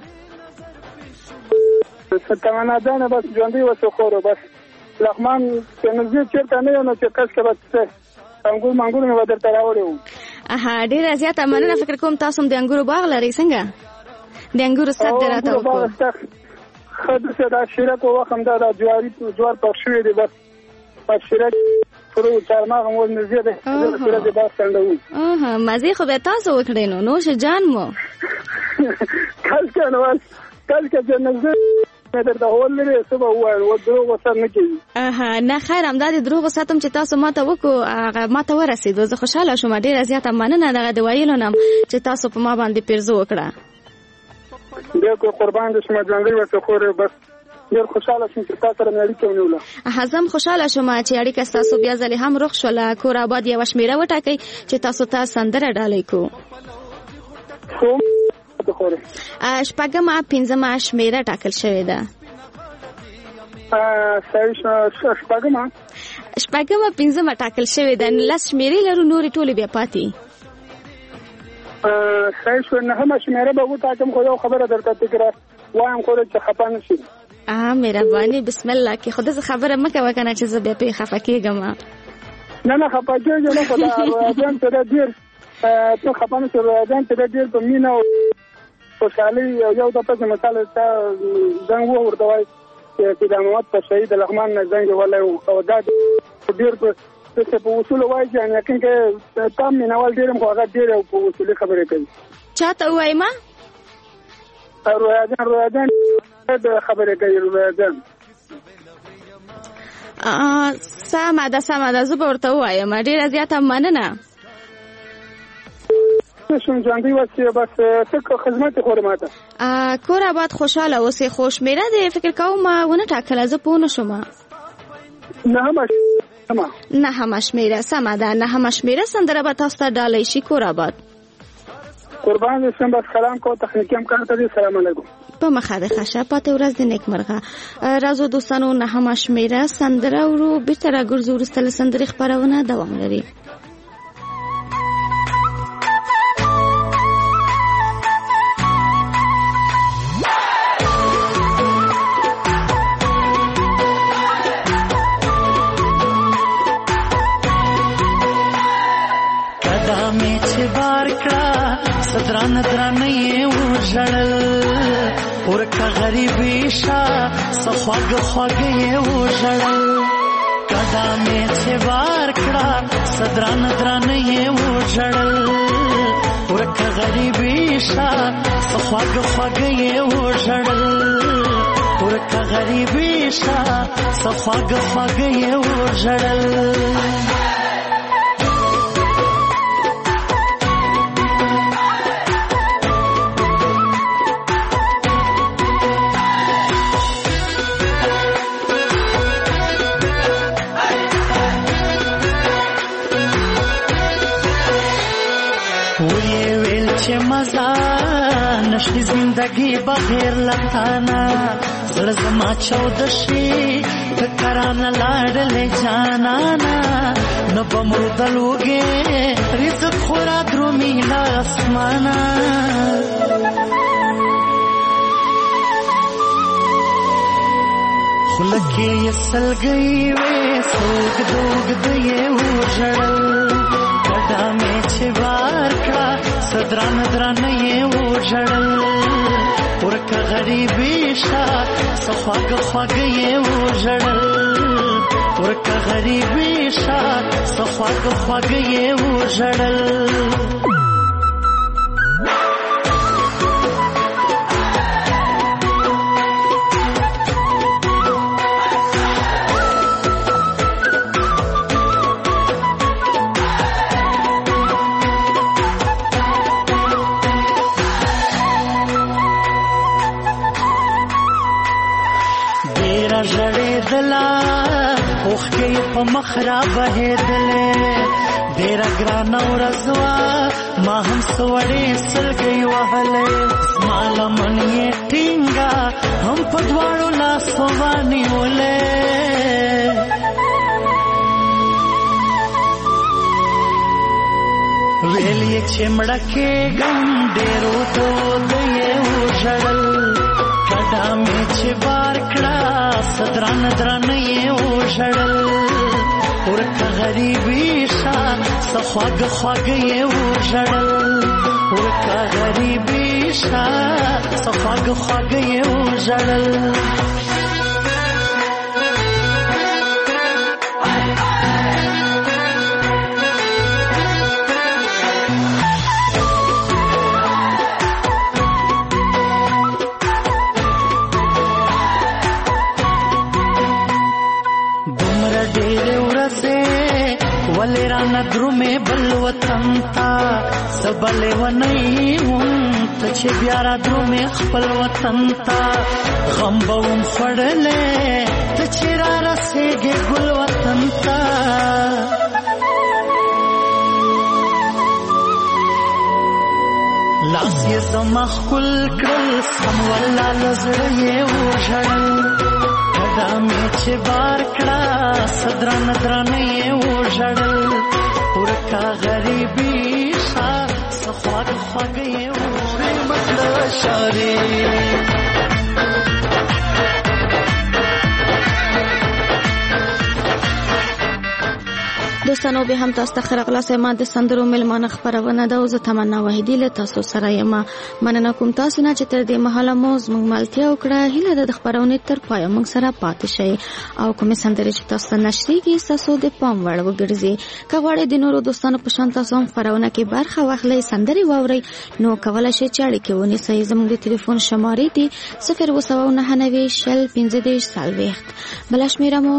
تمنا ده بس ژوندۍ اوسه خورو بس لغمان چې نږدې چېرته نه یم نو چې کس کې به څه انګور مانګور مې به درته راوړی وم. ډېره زیاته مننه. فکر کوم تاسو هم د انګورو باغ لرئ څنګه؟ د انګورو صد دې راته وکړو. ښه داسې دا شیرک وخت همدا دا جوار پخ شوي دي بس شیرک فرو چارمغ مو نږدې دی شیرک دې باغ څنډوو. مزې خو به تاسو وکړئ نو نوش جان مو کله چې نږدې مې درته هول لري څه به ووایم و دروغ وسر نه کېږي نه خیر همدا د دروغ ساتم چې تاسو ماته وکړو هغه ماته ورسېدو زه خوشحاله شوم ډېره زیاته مننه دغه د ویلو نه چې تاسو په ما باندې پیرزو وکړه بیا قربان دې شم ځانګړې ورته خورې بس ډېر خوشحاله شوم چې تاسو سره مې اړیکه ونیوله زه خوشحاله شوم چې اړیکه ستاسو بیا ځلې هم روغ شوله کور آباد یوه شمېره وټاکئ چې تاسو ته سندره ډالۍ کړو شپږمه پنځمه شمېره ټاکل شوې ده شپږمه پنځمه ټاکل شوې ده 10 شمېرې لرو نورې ټولې بیا پاتې صحیح شو نهمه شمېره به وټاکم خو یو خبره درته تکرار وایم خو چې خفه نه شي مهرباني بسم الله کې خو داسې خبره مه کوه که نه چې زه بیا پرې خفه کېږم نه خفه کېږم نه خو دا رویاجان ته ډېر ته خفه نه شې رویاجان ته ډېر په مینه او خوشحالۍ یو دفعه چې مثال تا زنګ ورته وایي چې د محمد په شهید لغمان نه زنګ ولی او دا ډېر په اصولو وایي چې یقین کې تا مینهوال ډېر یم خو هغه ډېر په اصولي خبرې کوي چا ته ووایم رویاجان خبرې کوي رویاجان سمه ده زه به ورته ووایم ډېره زیاته مننه شم ژوندی اوسې بس څه خدمت خورې ماته کور آباد خوشحاله اوسې خو شمېره دې فکر کوم ونه ټاکله زه پوه نه شوم نهمه شمېره سمه ده نهمه شمېره سندره به تاسو ته ډالۍ شي کور آباد قربان دې شم بس سلام کو تخنیکي امکان ته دې سلام علیکم په مخه د ښه پاتې ورځ د نیکمرغه راځو دوستانو نهمه شمېره سندره ورو بېرته راګرځو وروسته له سندرې خپرونه دوام لري دران یې وژړل ورکه غریبي شه څه خواږه خواږه یې وژړل کدا مې چې بار کړه څه دران یې وژړل ورکه غریبي شه څه خواږه خواږه یې وژړل ورکه غریبي شه څه خواږه خواږه یې وژړل مزا نشي زندگی بغیر لتانا زړه زما چود شي فکران لاړلې جانانا نو بمردلوګې رزق خورا درومي لا اسمانا خلکې سلګي وې سوګ دوګ دې وژړل کډا مې چې وار کړه دران یې وژړل ورکه غریبي شه څه خواږه خواږه یې وژړل ورکه غریبي شه څه خواږه خواږه یې وژړل په مخرا بهدلې ډېر ګران ورځوا ما هم سوړې سلګي وهلې مالمن یې ټینګا هم په دواړو لاسو باندې ولې ویلې چې مړکه ګم ډېرو ته دې وژړل کډا مې چې بار کړه صدران یې وژړل ورکه غریبي شه څه خواږه خواږه یې وژړل ورکه غریبي شه څه خواږه خواږه یې وژړل درومې بل وطن ته سبلې ونی ته چې بیا را درومې خپل وطن ته غم به وم خوړلې ته چې را رسېږې ګل وطن ته لاس یې زما ښکل کړل سم والله له زړه یې وژړل کډه مې چې بار کړه څه درانه درانه یې وژړل ورکه غریبي ښه څه خواږه خواږه یې وژړل مکړه شارې دوستانو به هم تاسو ته خرغلاسه ما د سندرو ملمانه خبرونه ده او زه تمنا وحیدی له تاسو سره یم. مننه کوم تاسو نه چې تر دې مهاله مو زموږ ملتیا وکړه. هیله ده د خبرونه تر پای موږ سره پاتې شئ او کوم سندرې چې تاسو نشریږي تاسو د پام وړ وګرځي. که غواړئ د نورو دوستانو په شان تاسو هم خبرونه کې برخه واخلئ سندرې واورئ نو کولای شئ چې اړیکه ونیسئ. زموږ د ټلیفون شمارې دي 0299040 بل شمیره مو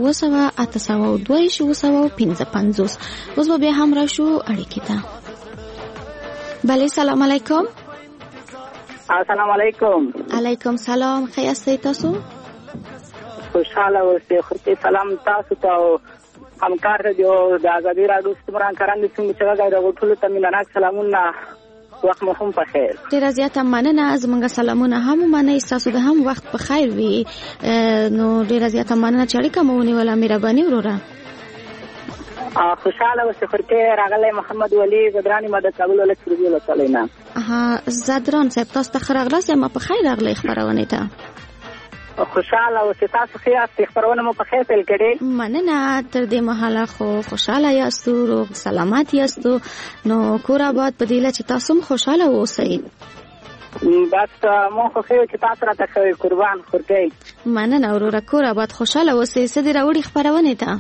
0808822 اوس به بیا هم راشو اړیکې ته. بله سلام علیکم. السلام علیکم. علیکم سلام. ښه یاستئ تاسو؟ خوشحاله اوسئ. خو سلام تاسو ته او همکار ته د ازادي راډیو ستمران کاران دي څنګه چې راغلی ټولو ته مینناک سلامونه. وخت مو هم په خیر. ډېره زیاته مننه. زموږ سلامونه هم ومنئ. ستاسو د هم وخت په خیر وي. نو ډېره زیاته مننه چې اړیکه مو ونیوله. مهرباني وروره. خوشحاله اوسئ. خورکې راغلی محمد ولی زدرانی مدد کابل ولایت سروبي ولسوالۍ نه. زدران صاحب تاسو ته ښه راغلاست. ما په خیر راغلی خپرونې ته. خوشحاله اوسئ. تاسو ښه یاست؟ خپرونه مو په خیر پیل کړې. مننه. تر دې مهاله خو خوشحاله یاستو روغ سلامت یاستو نو کور آباد په دې چې تاسو هم خوشحاله اوسئ. بس مو خو ښه چې تاسو راته ښه قربان خورکې. مننه وروره. کور آباد خوشحاله اوسئ. څه دې راوړي خپرونې ته؟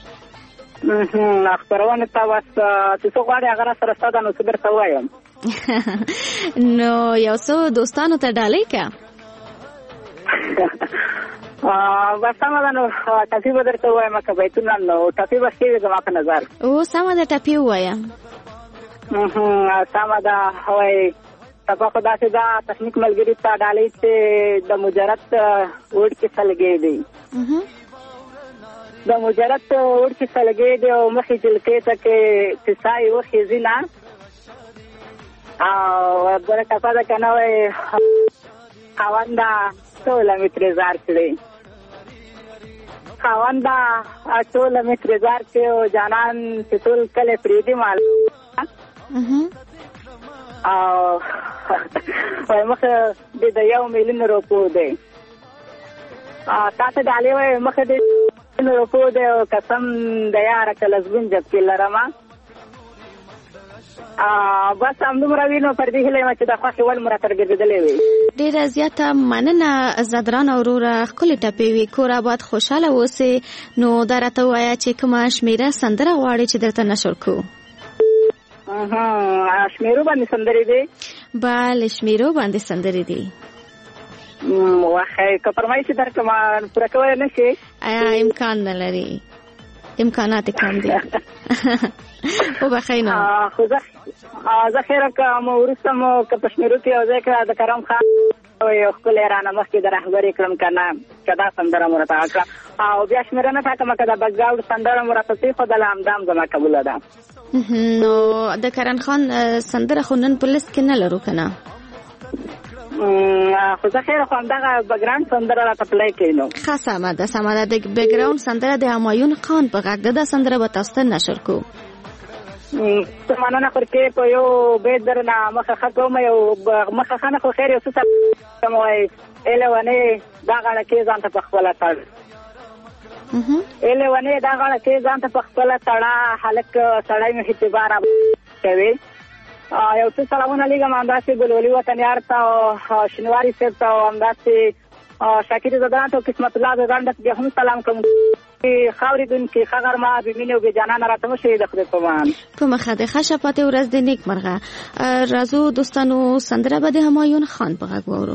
خبرونه ته بس چې څو غواړي هغه را سره ساده نو څه درته وایم. نو یو څو دوستانو ته ډالۍ که بس سمه ده نو ټپي به درته ووایم که بیتونه نو ټپي به ښې وي زما په نظر. او سمه ده ټپي ووایه. سمه ده وایي ټپه خو داسې ده تخنیک ملګري ته ډالۍ چې د مجرد وړکې سلګۍ دی د مجرد ورکی سلګې دی او مخې جلکې ته کې تسای وخیزي نه او بله ټپه ده که نه وایي خاونده ټوله مې ترې زار کړې خاونده ټوله مې ترې زار کړې او جانان چې ټول کلی پرېږدي مال او وایي مخه د 1 میلیون روپو دی تا ته ډالۍ وایي مخه د روپو دی او قسم د یاره که لزګون جب کې لرمه بس همدومره وي نو پر دې هیله یم چې د خوښې ول مو راته ګرځېدلې وي. ډېره زیاته مننه زدران وروره. ښکلې ټپې وي. کور آباد خوشحاله اوسئ. نو دا راته ووایه چې کومه شمېره سندره غواړې چې درته نشر کړو؟ شمېرو باندې سندرې دي؟ بله شمېرو باندې سندرې دي. واخی که فرمایش درکړم پوره کولی نه شي؟ امکان نه لري. امکانات کم دي. وبخښئ نو خو زه خیره که مو وروسته مو که په شمېرو کې یو ځای کړه د کرم خان یو ښکلی رانه مخکې د رهبري کړم که نه که دا سندره مو راته کړه او بیا شمېره نه ټاکمه که د بکګراونډ سندره مو راته پرېښودله همدام زما قبوله ده. نو د کرن خان سندره خو نن په لیست کې نه لرو که نه؟ خو زه خیره خو همدغه بکګراونډ سندره راته پلی کوي نو. ښه سمه ده سمه ده. د بکګراونډ سندره د همایون خان په غږ ده. دا سندره به تاسو ته نشر کوو. مننه خورکې په یو بیت درنه مخه ښه کوم یو مخه ښه نه خو خیر یو څه څه وایي ایله ونې دا غاړه کې ځان ته په خپله تړ ایله ونې دا غاړه کې ځان ته په خپله تړه هلک سړی مې اعتبار کوي. یو څه سلامونه لیږم همداسې ګلولي وطنیار ته او شینواري صاحب ته او همداسې شاکر زدران ته او قسمت الله زدران ته بیا هم سلام کوم. خاورېدونکي ښه غرمه بې مینې او بې جانانه راته مه شئ د خدای په امان. په مخه د ښه شپاتې ورځ د نیکمرغه. راځو دوستانو سندره به د همایون خان په غږ واورو.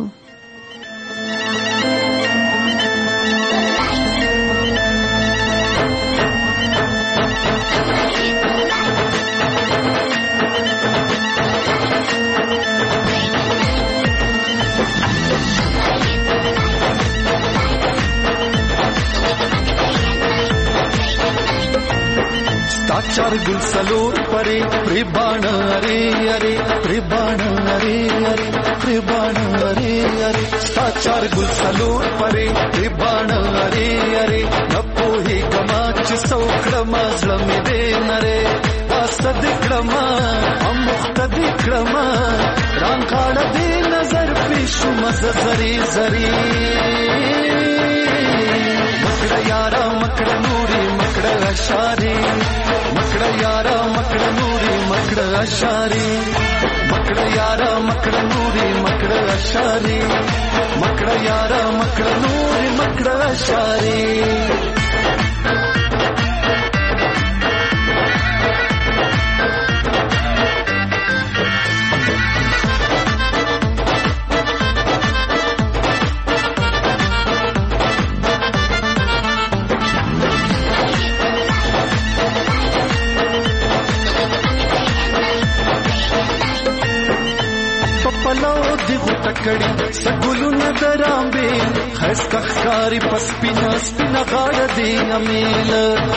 चार गुल सलोर परे प्रिबाण अरे अरे प्रिबाण अरे अरे प्रिबाण अरे अरे सा चार गुल सलोर परे प्रिबाण अरे अरे नपो ही गमाच सौक्रमा जळमे दे नरे वासदिक्रमा अमुक्तदिक्रमा रांकाड दे नजर पिशु मज जरी जरी मकड़ यारा मकड़ नूरी मकड़ अशारी मकड़ यारा मकड़ नूरी मकड़ अशारी मकड़ यारा मकड़ नूरी मकड़ अशारी मकड़ यारा मकड़ नूरी मकड़ अशारी टकड़ी सगुलु नदरांबे खस्का खारी पस्पिना स्पिना गाड़ दे अमील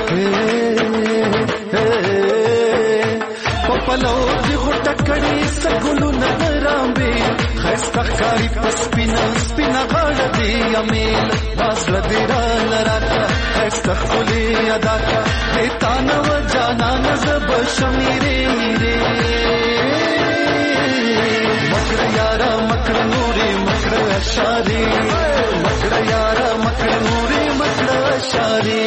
पपलो दिगु टकड़ी सगुलु नदरांबे खस्का खारी पस्पिना स्पिना गाड़ दे अमील बासल दिरा लराका खस्का खुले अदा का बेतानव जाना नजब शमीरे रे मकड़ यारा मकड़ नूरी मकड़ अशारी मकड़ यारा मकड़ नूरी मकड़ अशारी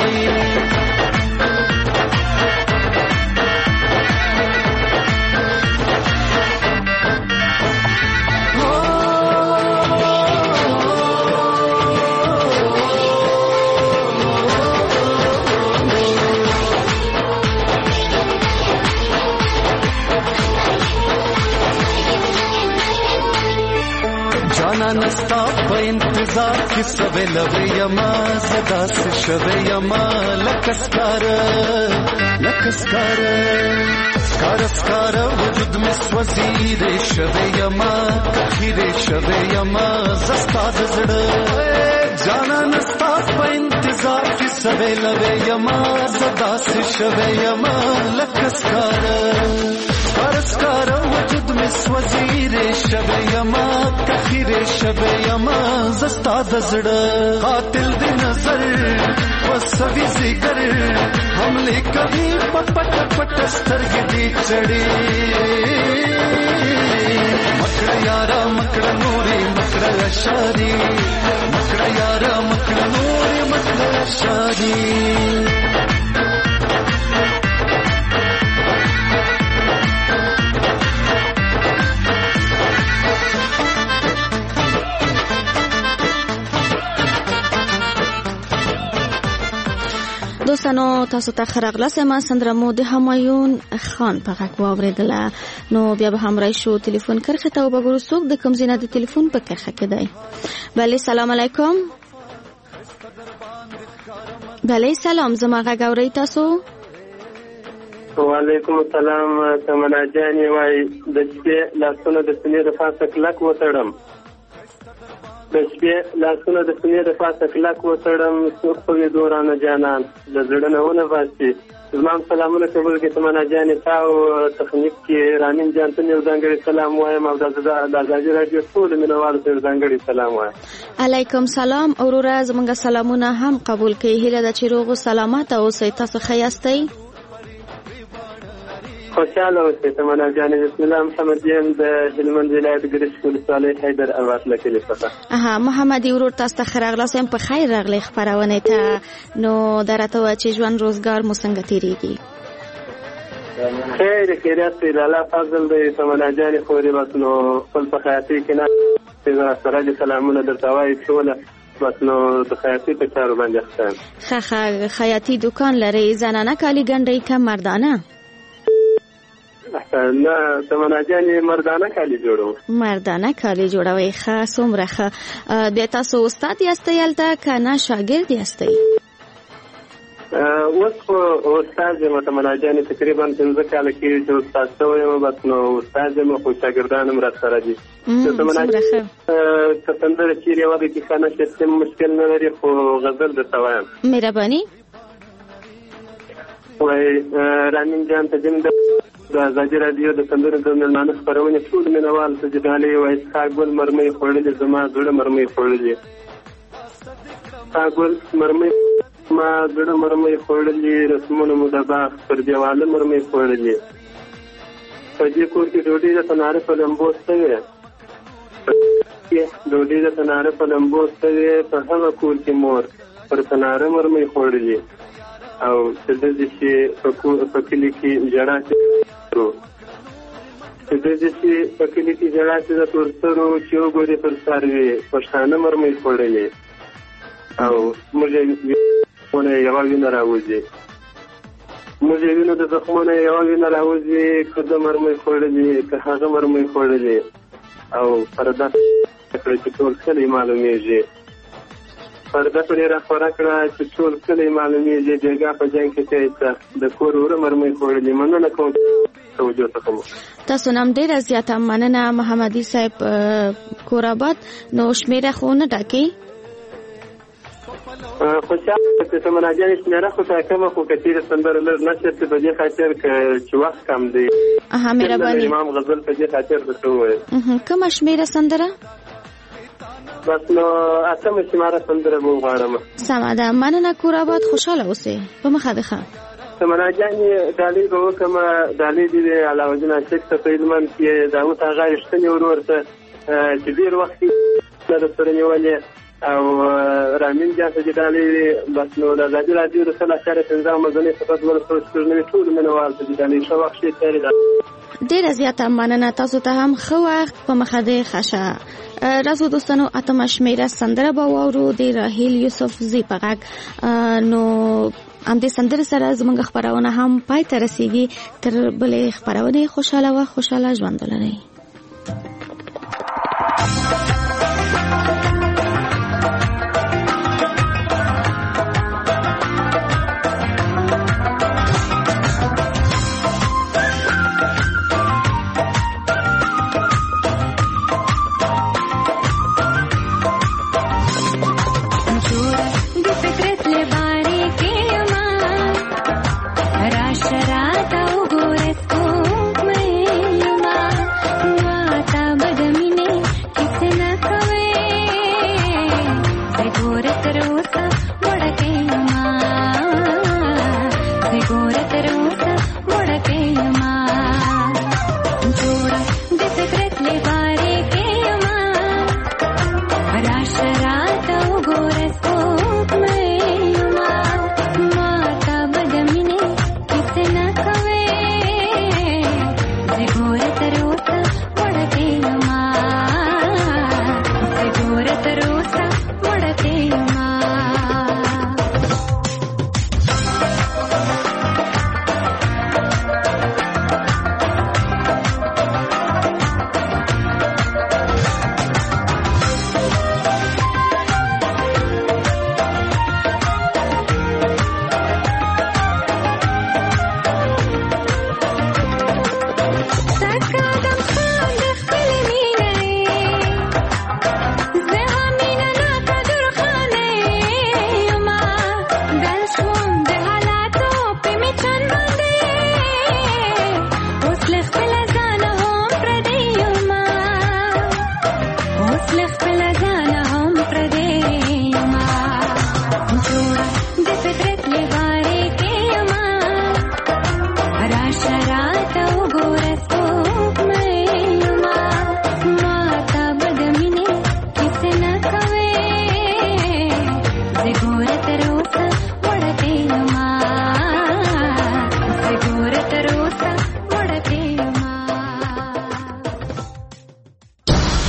नस्ता इंतजार की सवे लवे यमा सदा से शवे यमा लकस्कार लकस्कार स्कार स्कार वजूद में स्वजीरे शवे यमा कखीरे शवे यमा जस्ता जड़ जाना नस्ता इंतजार की सवे लवे यमा सदा से शवे यमा लकस्कार स्कार वजूद में स्वजीरे शवे यमा कखीरे शवे यमा जस्ता दजड़ कातिल दी नजर वसवी जिगर हमले कभी पपट पट स्तर दी चढ़ी मकड़ यारा मकड़ नूरी मकड़ अशारी मकड़ यारा मकड़ नूरी मकड़ अशारी دوستانو تاسو ته خراغلاس ما سندره مو د همایون خان په غږ واوریدله نو بیا به همراه شو ټلیفون کرخه ته وګورو څوک د کوم زینه د ټلیفون په کرخه کې دی بله سلام علیکم بله سلام زما غږ اورئ تاسو وعلیکم السلام تمنا جانې وای د شپې لاسونه د سینې د پاسه کلک وتړم د شپې لاسونه د سینې د پاسه کلک وتړم څوک په دورانه جانان د زړه نه ونه باسي زما سلامونه قبول کې تمنا جانې تا او تخنیک کې رامین جان ته یو ځانګړی سلام وایم او د آزادي رادیو ټول مینوالو ته ځانګړی سلام وایم علیکم سلام اورورا زمونږ سلامونه هم قبول کړئ هیله ده چې روغ او سلامت اوسئ تاسو ښه یاستئ خوشحاله اوسئ تمنا جانې بسم الله محمد یم د هلمند ولایت ګرشک ولسوالۍ حیدر آباد له کلي څخه محمد ورور تاسو ته ښه راغلاست یم په خیر راغلی خپرونې ته نو دا راته ووایه چې ژوند روزګار مو څنګه تېرېږي خیر خیریت دی الله فضل دی تمنا جانې خورې بس نو خپل په خیاطۍ کې نه سره دې سلامونه درته وایي ټوله بس نو د خیاطۍ په چارو باندې اخته یم ښه خیاطي دوکان لرئ زنانه کالي ګنډئ که مردانه نه تمنا جانې مردانه کالي جوړو مردانه کالي جوړوئ ښه څومره ښه بیا تاسو استاد یاستئ هلته که نه شاګرد یاستئ اوس خو استاد یم تمنا جانې تقریبا 15 کاله کېږي چې استاد شوی یم بس نو استاد یم خو شاګردان هم راسره دي تمنا که سندره چیرې وغه کې ښه نه شي مشکل نه لري خو غزل درته وایم مهرباني وای رامین جان ته د ازادي رادیو د سندرو د مېلمانه خپرونې ټول مینوال ته جدالي وای اسحاق ګل مرمۍ خوړلې زما زړه مرمۍ خوړلې اسحاق ګل مرمۍ ما زړه مرمۍ خوړلې رسمونه مو د باغ پر دیواله مرمۍ خوړلې په دې کور کې ډوډۍ د تناره په لمبو ستوي ډوډۍ د تناره په لمبو ستوي په هغه کور کې مور پر تناره مرمۍ خوړلې او د دې چې په کلی کې جړا چې په کلی کې جړا چې د تورسرو چې وګوري پر ساروي پښتانه مرمۍ خوړلې او موږ یو وینه راوځي موږ وینو د زخمونه یو وینه راوځي کله مرمۍ خوړلې که هغه مرمۍ خوړلې او پردا کړې چې ټول کلی معلومیږي پردا پرې را خورا کړه چې ټول کلی معلومیږي جګه په جنګ کې ته د کور ور مرمۍ خوړلې مننه کوم توجه تاسو تاسو نام ډیر زیاته مننه محمدي صاحب کوراباد نو شمیره خو نه ټاکي خوشاله چې مناجات شمیره خو تاکمه خو کثیر سندر لر نشته په دې خاطر چې وخت کم دی مهرباني امام غزل په دې خاطر څه وایي کوم شمیره سندره بس نو اتم شمیره سندره مو غواړم سم ده مننه کوراباد خوشاله اوسئ په مخه ده مناجات دالي به کومه دالي دی علاوه جنا شک ته پیلمن کې داوود هغه رښتینی ورته چې ډیر وخت سره سره نیولې او رامین جان چې دالي بس نو د ازادي رادیو رساله شریف نظام مدني فقط ورسره شکرنه ټول منوال چې دالي شو وخت یې تیرې ډیر زیاته مننه تاسو ته هم خو وخت په مخه ده خشه راسو دوستانو اتم شمیره سندره با وورو د راهیل یوسف زی پغاک نو ام دې سندره سره زموږ خبرونه هم پای ته رسیدي تر بلې خبرونه خوشاله ژوند ولرئ